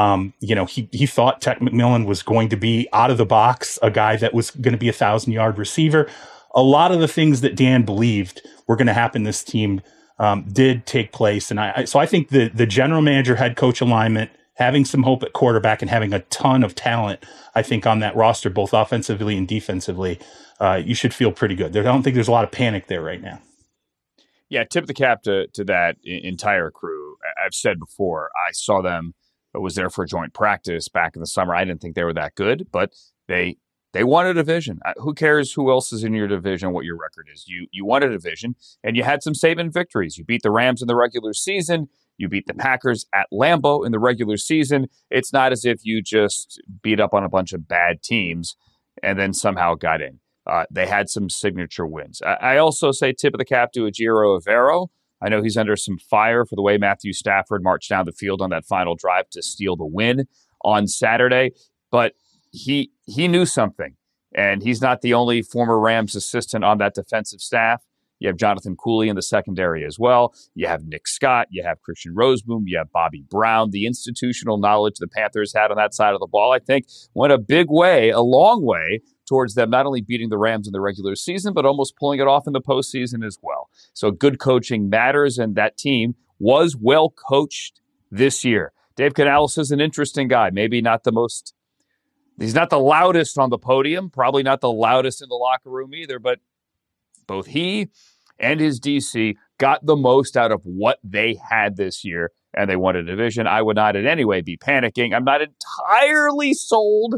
He thought Tet McMillan was going to be out of the box, a guy that was going to be 1,000-yard receiver. A lot of the things that Dan believed were going to happen this team did take place. And so I think the general manager, head coach alignment, having some hope at quarterback and having a ton of talent, I think, on that roster, both offensively and defensively, you should feel pretty good. I don't think there's a lot of panic there right now. Yeah, tip the cap to that entire crew. I've said before, I saw them, was there for a joint practice back in the summer. I didn't think they were that good, but they won a division. Who cares who else is in your division, what your record is? You won a division, and you had some statement victories. You beat the Rams in the regular season. You beat the Packers at Lambeau in the regular season. It's not as if you just beat up on a bunch of bad teams and then somehow got in. They had some signature wins. I also say tip of the cap to Ejiro Evero. I know he's under some fire for the way Matthew Stafford marched down the field on that final drive to steal the win on Saturday, but he knew something, and he's not the only former Rams assistant on that defensive staff. You have Jonathan Cooley in the secondary as well. You have Nick Scott. You have Christian Roseboom. You have Bobby Brown. The institutional knowledge the Panthers had on that side of the ball, I think, went a long way towards them not only beating the Rams in the regular season, but almost pulling it off in the postseason as well. So good coaching matters, and that team was well coached this year. Dave Canales is an interesting guy. Maybe not the most... He's not the loudest on the podium, probably not the loudest in the locker room either, but both he and his DC got the most out of what they had this year, and they won a division. I would not in any way be panicking. I'm not entirely sold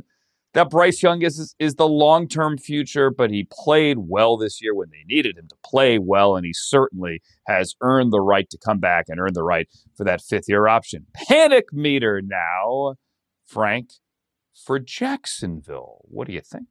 that Bryce Young is the long-term future, but he played well this year when they needed him to play well, and he certainly has earned the right to come back and earned the right for that fifth-year option. Panic meter now, Frank, for Jacksonville. What do you think?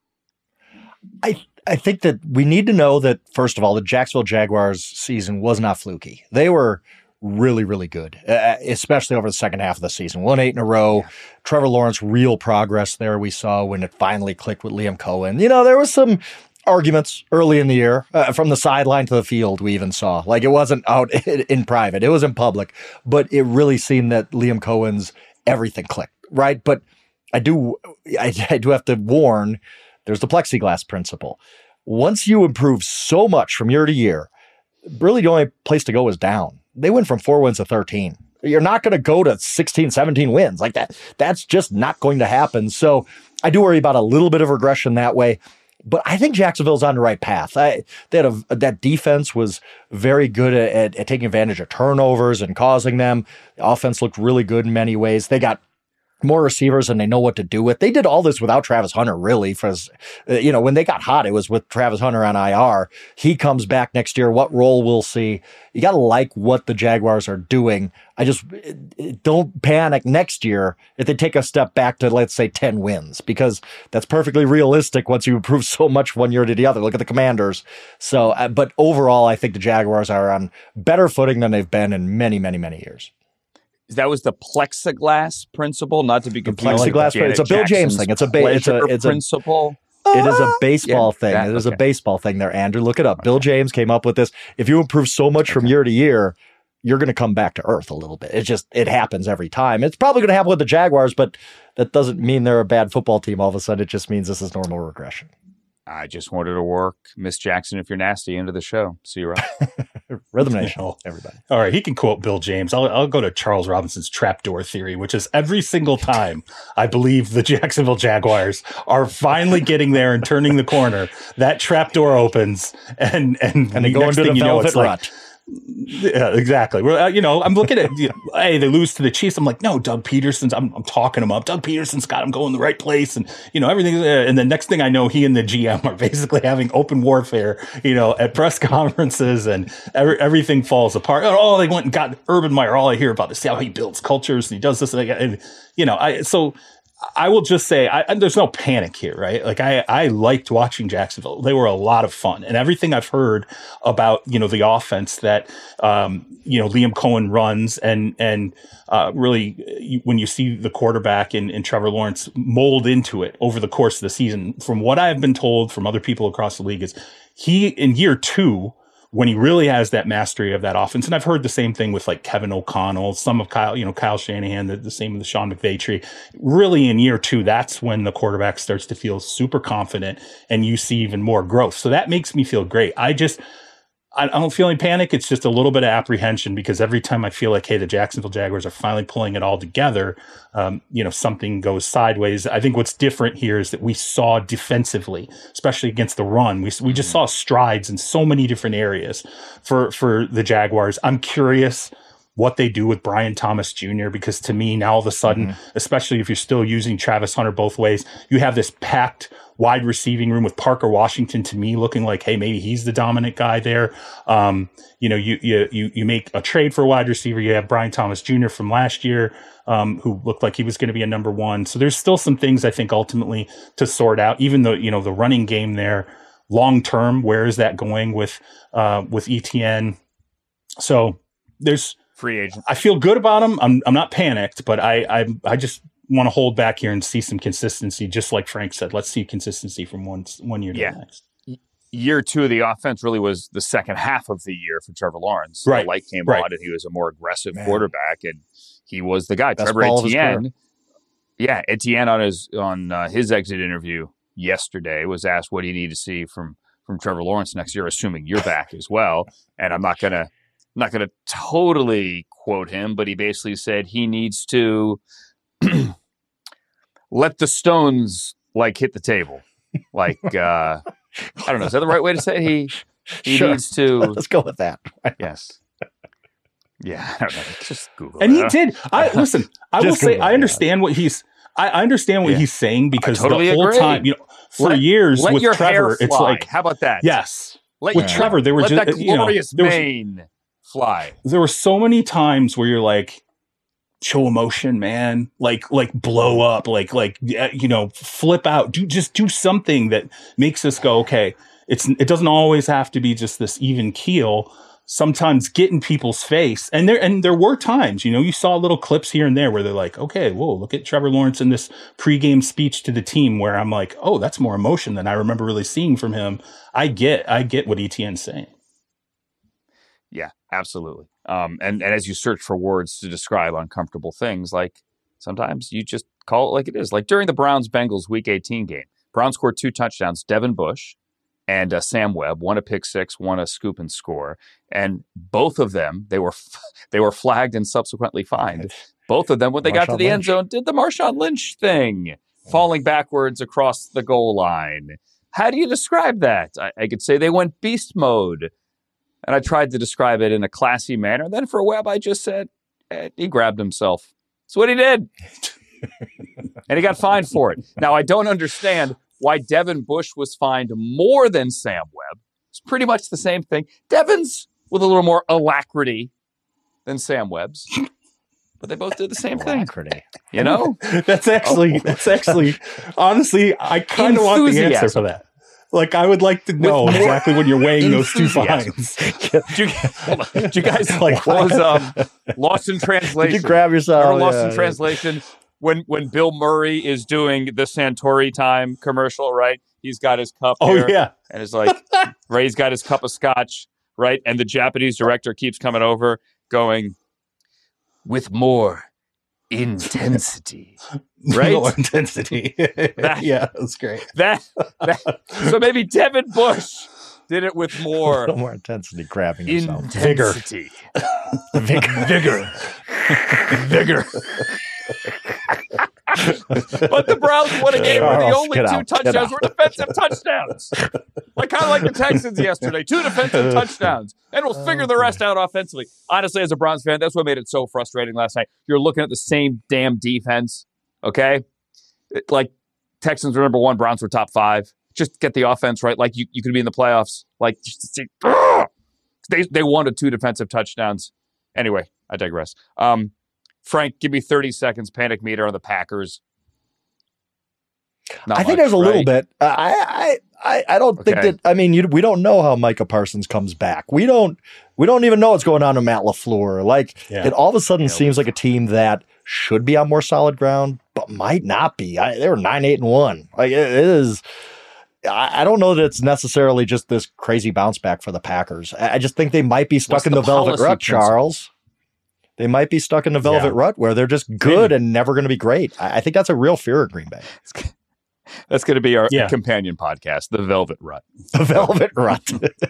I think that we need to know that, first of all, the Jacksonville Jaguars season was not fluky. They were really, really good, especially over the second half of the season. 1-8 in a row. Yeah. Trevor Lawrence, real progress there we saw when it finally clicked with Liam Cohen. There was some arguments early in the year from the sideline to the field we even saw. Like, it wasn't out in private. It was in public. But it really seemed that Liam Cohen's everything clicked, right? But I do have to warn, there's the plexiglass principle. Once you improve so much from year to year, really the only place to go is down. They went from 4 wins to 13. You're not going to go to 16, 17 wins like that. That's just not going to happen. So I do worry about a little bit of regression that way. But I think Jacksonville's on the right path. That defense was very good at taking advantage of turnovers and causing them. The offense looked really good in many ways. They got more receivers and they know what to do with. They did all this without Travis Hunter, really. When they got hot, it was with Travis Hunter on IR. He comes back next year. What role we'll see. You got to like what the Jaguars are doing. I just don't panic next year if they take a step back to, let's say, 10 wins, because that's perfectly realistic once you improve so much one year to the other. Look at the Commanders. So, but overall, I think the Jaguars are on better footing than they've been in many, many, many years. That was the plexiglass principle, not to be confused. Plexiglass, it's a Bill James thing. It's a principle. It is a baseball thing. It is a baseball thing there, Andrew. Look it up. Okay. Bill James came up with this. If you improve so much from year to year, you're going to come back to earth a little bit. It happens every time. It's probably going to happen with the Jaguars, but that doesn't mean they're a bad football team all of a sudden. It just means this is normal regression. I just wanted to work Miss Jackson, if you're nasty, into the show. See you around. Rhythm Nation, everybody. All right, he can quote Bill James. I'll go to Charles Robinson's trapdoor theory, which is every single time I believe the Jacksonville Jaguars are finally getting there and turning the corner, that trapdoor opens and they go into the velvet rut. Yeah, exactly. Well, I'm looking at, hey, they lose to the Chiefs. I'm like, no, Doug Peterson's, I'm talking him up. Doug Peterson's got him going the right place. And, everything. And the next thing I know, he and the GM are basically having open warfare, at press conferences, and everything falls apart. Oh, they went and got Urban Meyer. All I hear about is how he builds cultures and he does this. So I will just say, there's no panic here, right? Like, I liked watching Jacksonville. They were a lot of fun, and everything I've heard about, the offense that, Liam Cohen runs and really when you see the quarterback and Trevor Lawrence mold into it over the course of the season, from what I've been told from other people across the league, is he, in year 2, when he really has that mastery of that offense. And I've heard the same thing with like Kevin O'Connell, some of Kyle Shanahan, the same with the Sean McVay tree. Really, in year 2, that's when the quarterback starts to feel super confident and you see even more growth. So that makes me feel great. I don't feel any panic. It's just a little bit of apprehension, because every time I feel like, hey, the Jacksonville Jaguars are finally pulling it all together, something goes sideways. I think what's different here is that we saw defensively, especially against the run, we just saw strides in so many different areas for the Jaguars. I'm curious what they do with Brian Thomas Jr., because to me, now all of a sudden, especially if you're still using Travis Hunter both ways, you have this packed wide receiving room with Parker Washington, to me, looking like, hey, maybe he's the dominant guy there. You make a trade for a wide receiver. You have Brian Thomas Jr. from last year, who looked like he was going to be a number 1. So there's still some things I think ultimately to sort out, even though, the running game there long term, where is that going with ETN? So there's free agent. I feel good about him. I'm not panicked, but I just want to hold back here and see some consistency. Just like Frank said, let's see consistency from one year to the next. Year 2 of the offense really was the second half of the year for Trevor Lawrence. Right. The light came on, and he was a more aggressive quarterback, and he was the guy. Trevor Etienne. Yeah, Etienne on his exit interview yesterday was asked, what do you need to see from Trevor Lawrence next year, assuming you're back as well. And I'm not gonna totally quote him, but he basically said he needs to let the stones hit the table. I don't know. Is that the right way to say it? He Sure. needs to. Let's go with that. Yes. Yeah. I don't know. Just Google And it. he did. I will say, I understand what he's I understand what he's saying because totally the whole agree. time, for years let with your Trevor, hair it's fly. like, how about that? yes. Let With Trevor, they were let just that glorious mane fly. There were so many times where you're like, show emotion, man. Like blow up, flip out. Do something that makes us go, okay. It doesn't always have to be just this even keel. Sometimes get in people's face. And there were times, you saw little clips here and there where they're like, okay, whoa, look at Trevor Lawrence in this pregame speech to the team where I'm like, oh, that's more emotion than I remember really seeing from him. I get what ETN's saying. Yeah, absolutely. And as you search for words to describe uncomfortable things, like sometimes you just call it like it is. Like during the Browns-Bengals Week 18 game, Browns scored 2 touchdowns. Devin Bush and Sam Webb, one a pick six, one a scoop and score, and both of them they were flagged and subsequently fined. Both of them, when they got to the end zone, did the Marshawn Lynch thing, falling backwards across the goal line. How do you describe that? I could say they went beast mode, and I tried to describe it in a classy manner. Then for Webb, I just said he grabbed himself. That's what he did, and he got fined for it. Now I don't understand why Devin Bush was fined more than Sam Webb. It's pretty much the same thing. Devin's with a little more alacrity than Sam Webb's, but they both did the same thing. That's actually, honestly, I kind of want the answer for that. Like, I would like to know exactly when you're weighing those two fines. Did you guys what was Lost in Translation? Did you grab yourself? Remember Lost in Translation? When Bill Murray is doing the Santori time commercial, right? He's got his cup here. Oh, yeah. And it's like, Ray's got his cup of scotch, right? And the Japanese director keeps coming over going, with more intensity, right? More intensity. Yeah, that's great. So maybe Devin Bush did it with more intensity, grabbing himself. Intensity. Vigor. But the Browns won a game where the only 2 touchdowns were defensive touchdowns. Kind of like the Texans yesterday. 2 defensive touchdowns. And we'll figure the rest out offensively. Honestly, as a Browns fan, that's what made it so frustrating last night. You're looking at the same damn defense, okay? Like, Texans were number 1, Browns were top 5. Just get the offense right. Like, you could be in the playoffs. Like, they won 2 defensive touchdowns. Anyway, I digress. Frank, give me 30 seconds panic meter on the Packers. I think there's a little bit. I don't think that. I mean, we don't know how Micah Parsons comes back. We don't even know what's going on with Matt LaFleur. It all of a sudden seems like a team that should be on more solid ground, but might not be. They were 9-8-1. Like, it is. I don't know that it's necessarily just this crazy bounce back for the Packers. I just think they might be stuck in the velvet rut, Charles. They might be stuck in the velvet rut where they're just good and never going to be great. I think that's a real fear of Green Bay. That's going to be our companion podcast, The Velvet Rut. The Velvet Rut.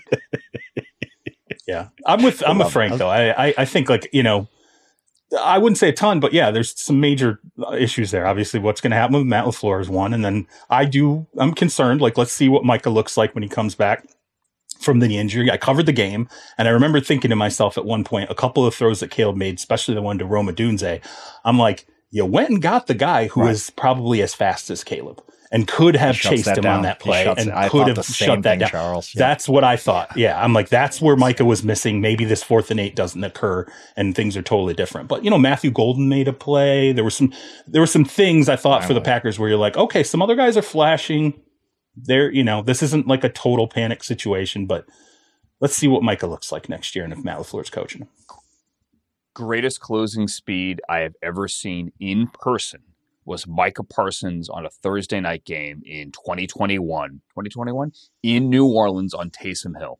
Yeah. I'm with Frank, though. I think, I wouldn't say a ton, but yeah, there's some major issues there. Obviously, what's going to happen with Matt LaFleur is one. And then I'm concerned. Let's see what Micah looks like when he comes back from the injury. I covered the game, and I remember thinking to myself at one point, a couple of throws that Caleb made, especially the one to Roma Dunze, I'm like, you went and got the guy who is probably as fast as Caleb and could have chased him on that play and could have shut that down. Charles. That's what I thought. Yeah, I'm like, that's where Micah was missing. Maybe this 4th and 8 doesn't occur and things are totally different. But, Matthew Golden made a play. There were some things I thought for the Packers where you're like, okay, some other guys are flashing. This isn't like a total panic situation, but let's see what Micah looks like next year and if Matt LaFleur's coaching him. Greatest closing speed I have ever seen in person was Micah Parsons on a Thursday night game in 2021 in New Orleans on Taysom Hill.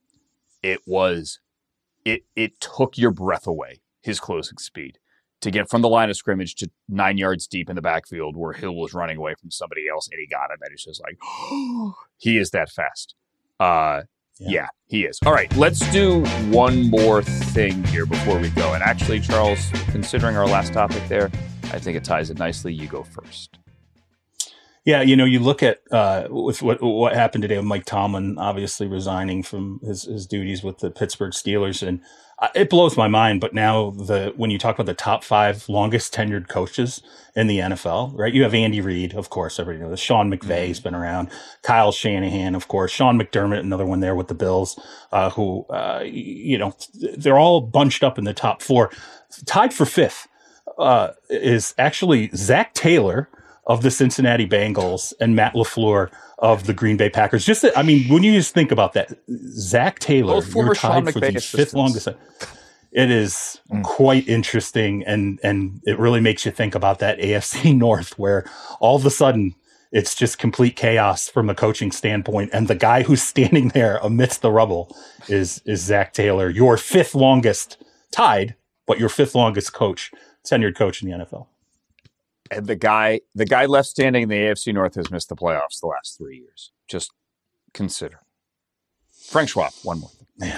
It took your breath away, his closing speed, to get from the line of scrimmage to 9 yards deep in the backfield where Hill was running away from somebody else and he got him. And it's just like, he is that fast. Yeah, he is. All right, let's do one more thing here before we go. And actually, Charles, considering our last topic there, I think it ties it nicely. You go first. Yeah, you look at with what happened today with Mike Tomlin, obviously resigning from his duties with the Pittsburgh Steelers, and it blows my mind. But now when you talk about the top 5 longest tenured coaches in the NFL, right? You have Andy Reid, of course, everybody knows. Sean McVay's been around. Kyle Shanahan, of course. Sean McDermott, another one there with the Bills, who they're all bunched up in the top 4. Tied for 5th is actually Zach Taylor of the Cincinnati Bengals and Matt LaFleur of the Green Bay Packers. When you just think about that, Zach Taylor, you're tied for the 5th longest. It is quite interesting, and it really makes you think about that AFC North, where all of a sudden it's just complete chaos from a coaching standpoint, and the guy who's standing there amidst the rubble is Zach Taylor, your 5th longest, tied, but your 5th longest tenured coach in the NFL. And the guy left standing in the AFC North has missed the playoffs the last 3 years. Just consider. Frank Schwab, one more thing. Man.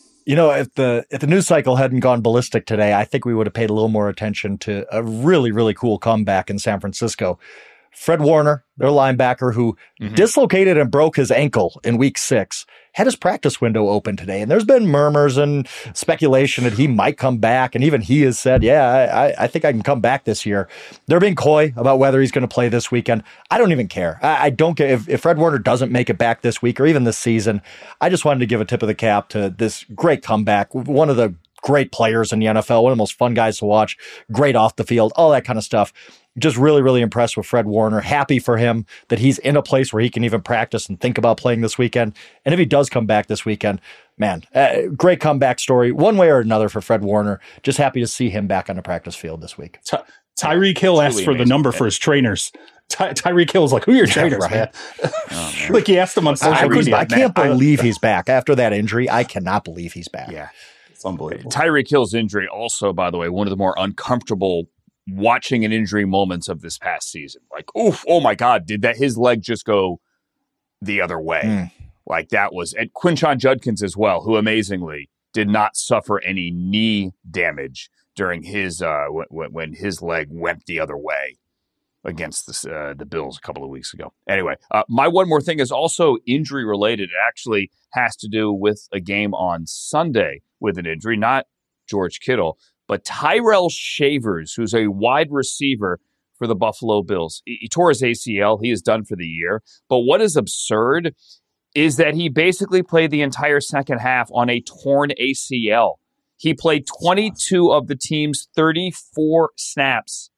If the news cycle hadn't gone ballistic today, I think we would have paid a little more attention to a really, really cool comeback in San Francisco. Fred Warner, their linebacker, who dislocated and broke his ankle in week 6, had his practice window open today. And there's been murmurs and speculation that he might come back. And even he has said, I think I can come back this year. They're being coy about whether he's going to play this weekend. I don't even care. I don't care if Fred Warner doesn't make it back this week or even this season. I just wanted to give a tip of the cap to this great comeback. One of the great players in the NFL, one of the most fun guys to watch, great off the field, all that kind of stuff. Just really, really impressed with Fred Warner. Happy for him that he's in a place where he can even practice and think about playing this weekend. And if he does come back this weekend, man, great comeback story, one way or another for Fred Warner. Just happy to see him back on the practice field this week. Tyreek Hill asked for the number for his trainers. Tyreek Hill was like, who are your trainers, man? Like he asked him on social media. I can't believe he's back. After that injury, I cannot believe he's back. Yeah. It's unbelievable. Tyreek Hill's injury also, by the way, one of the more uncomfortable watching an injury moments of this past season. Like, oof, oh my God, did his leg just go the other way? Like that was, and Quinshon Judkins as well, who amazingly did not suffer any knee damage during his, when his leg went the other way against the Bills a couple of weeks ago. Anyway, my one more thing is also injury related. It actually has to do with a game on Sunday with an injury, not George Kittle, but Tyrell Shavers, who's a wide receiver for the Buffalo Bills. He tore his ACL. He is done for the year. But what is absurd is that he basically played the entire second half on a torn ACL. He played 22 of the team's 34 snaps,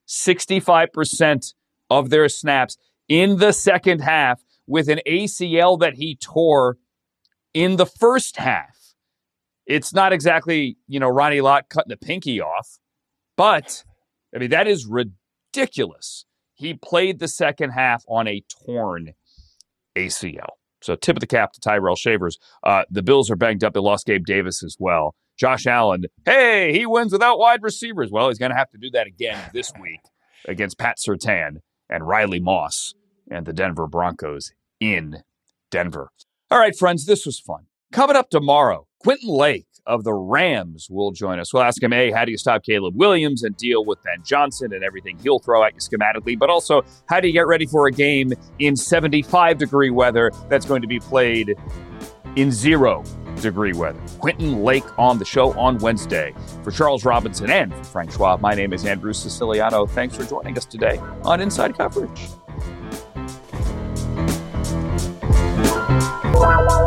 65% of their snaps in the second half with an ACL that he tore in the first half. It's not exactly, Ronnie Lott cutting the pinky off, but, that is ridiculous. He played the second half on a torn ACL. So tip of the cap to Tyrell Shavers. The Bills are banged up. They lost Gabe Davis as well. Josh Allen, hey, he wins without wide receivers. Well, he's going to have to do that again this week against Pat Surtain and Riley Moss and the Denver Broncos in Denver. All right, friends, this was fun. Coming up tomorrow, Quentin Lake of the Rams will join us. We'll ask him, how do you stop Caleb Williams and deal with Ben Johnson and everything he'll throw at you schematically, but also how do you get ready for a game in 75-degree weather that's going to be played in 0-degree weather. Quentin Lake on the show on Wednesday. For Charles Robinson and for Frank Schwab, my name is Andrew Siciliano. Thanks for joining us today on Inside Coverage.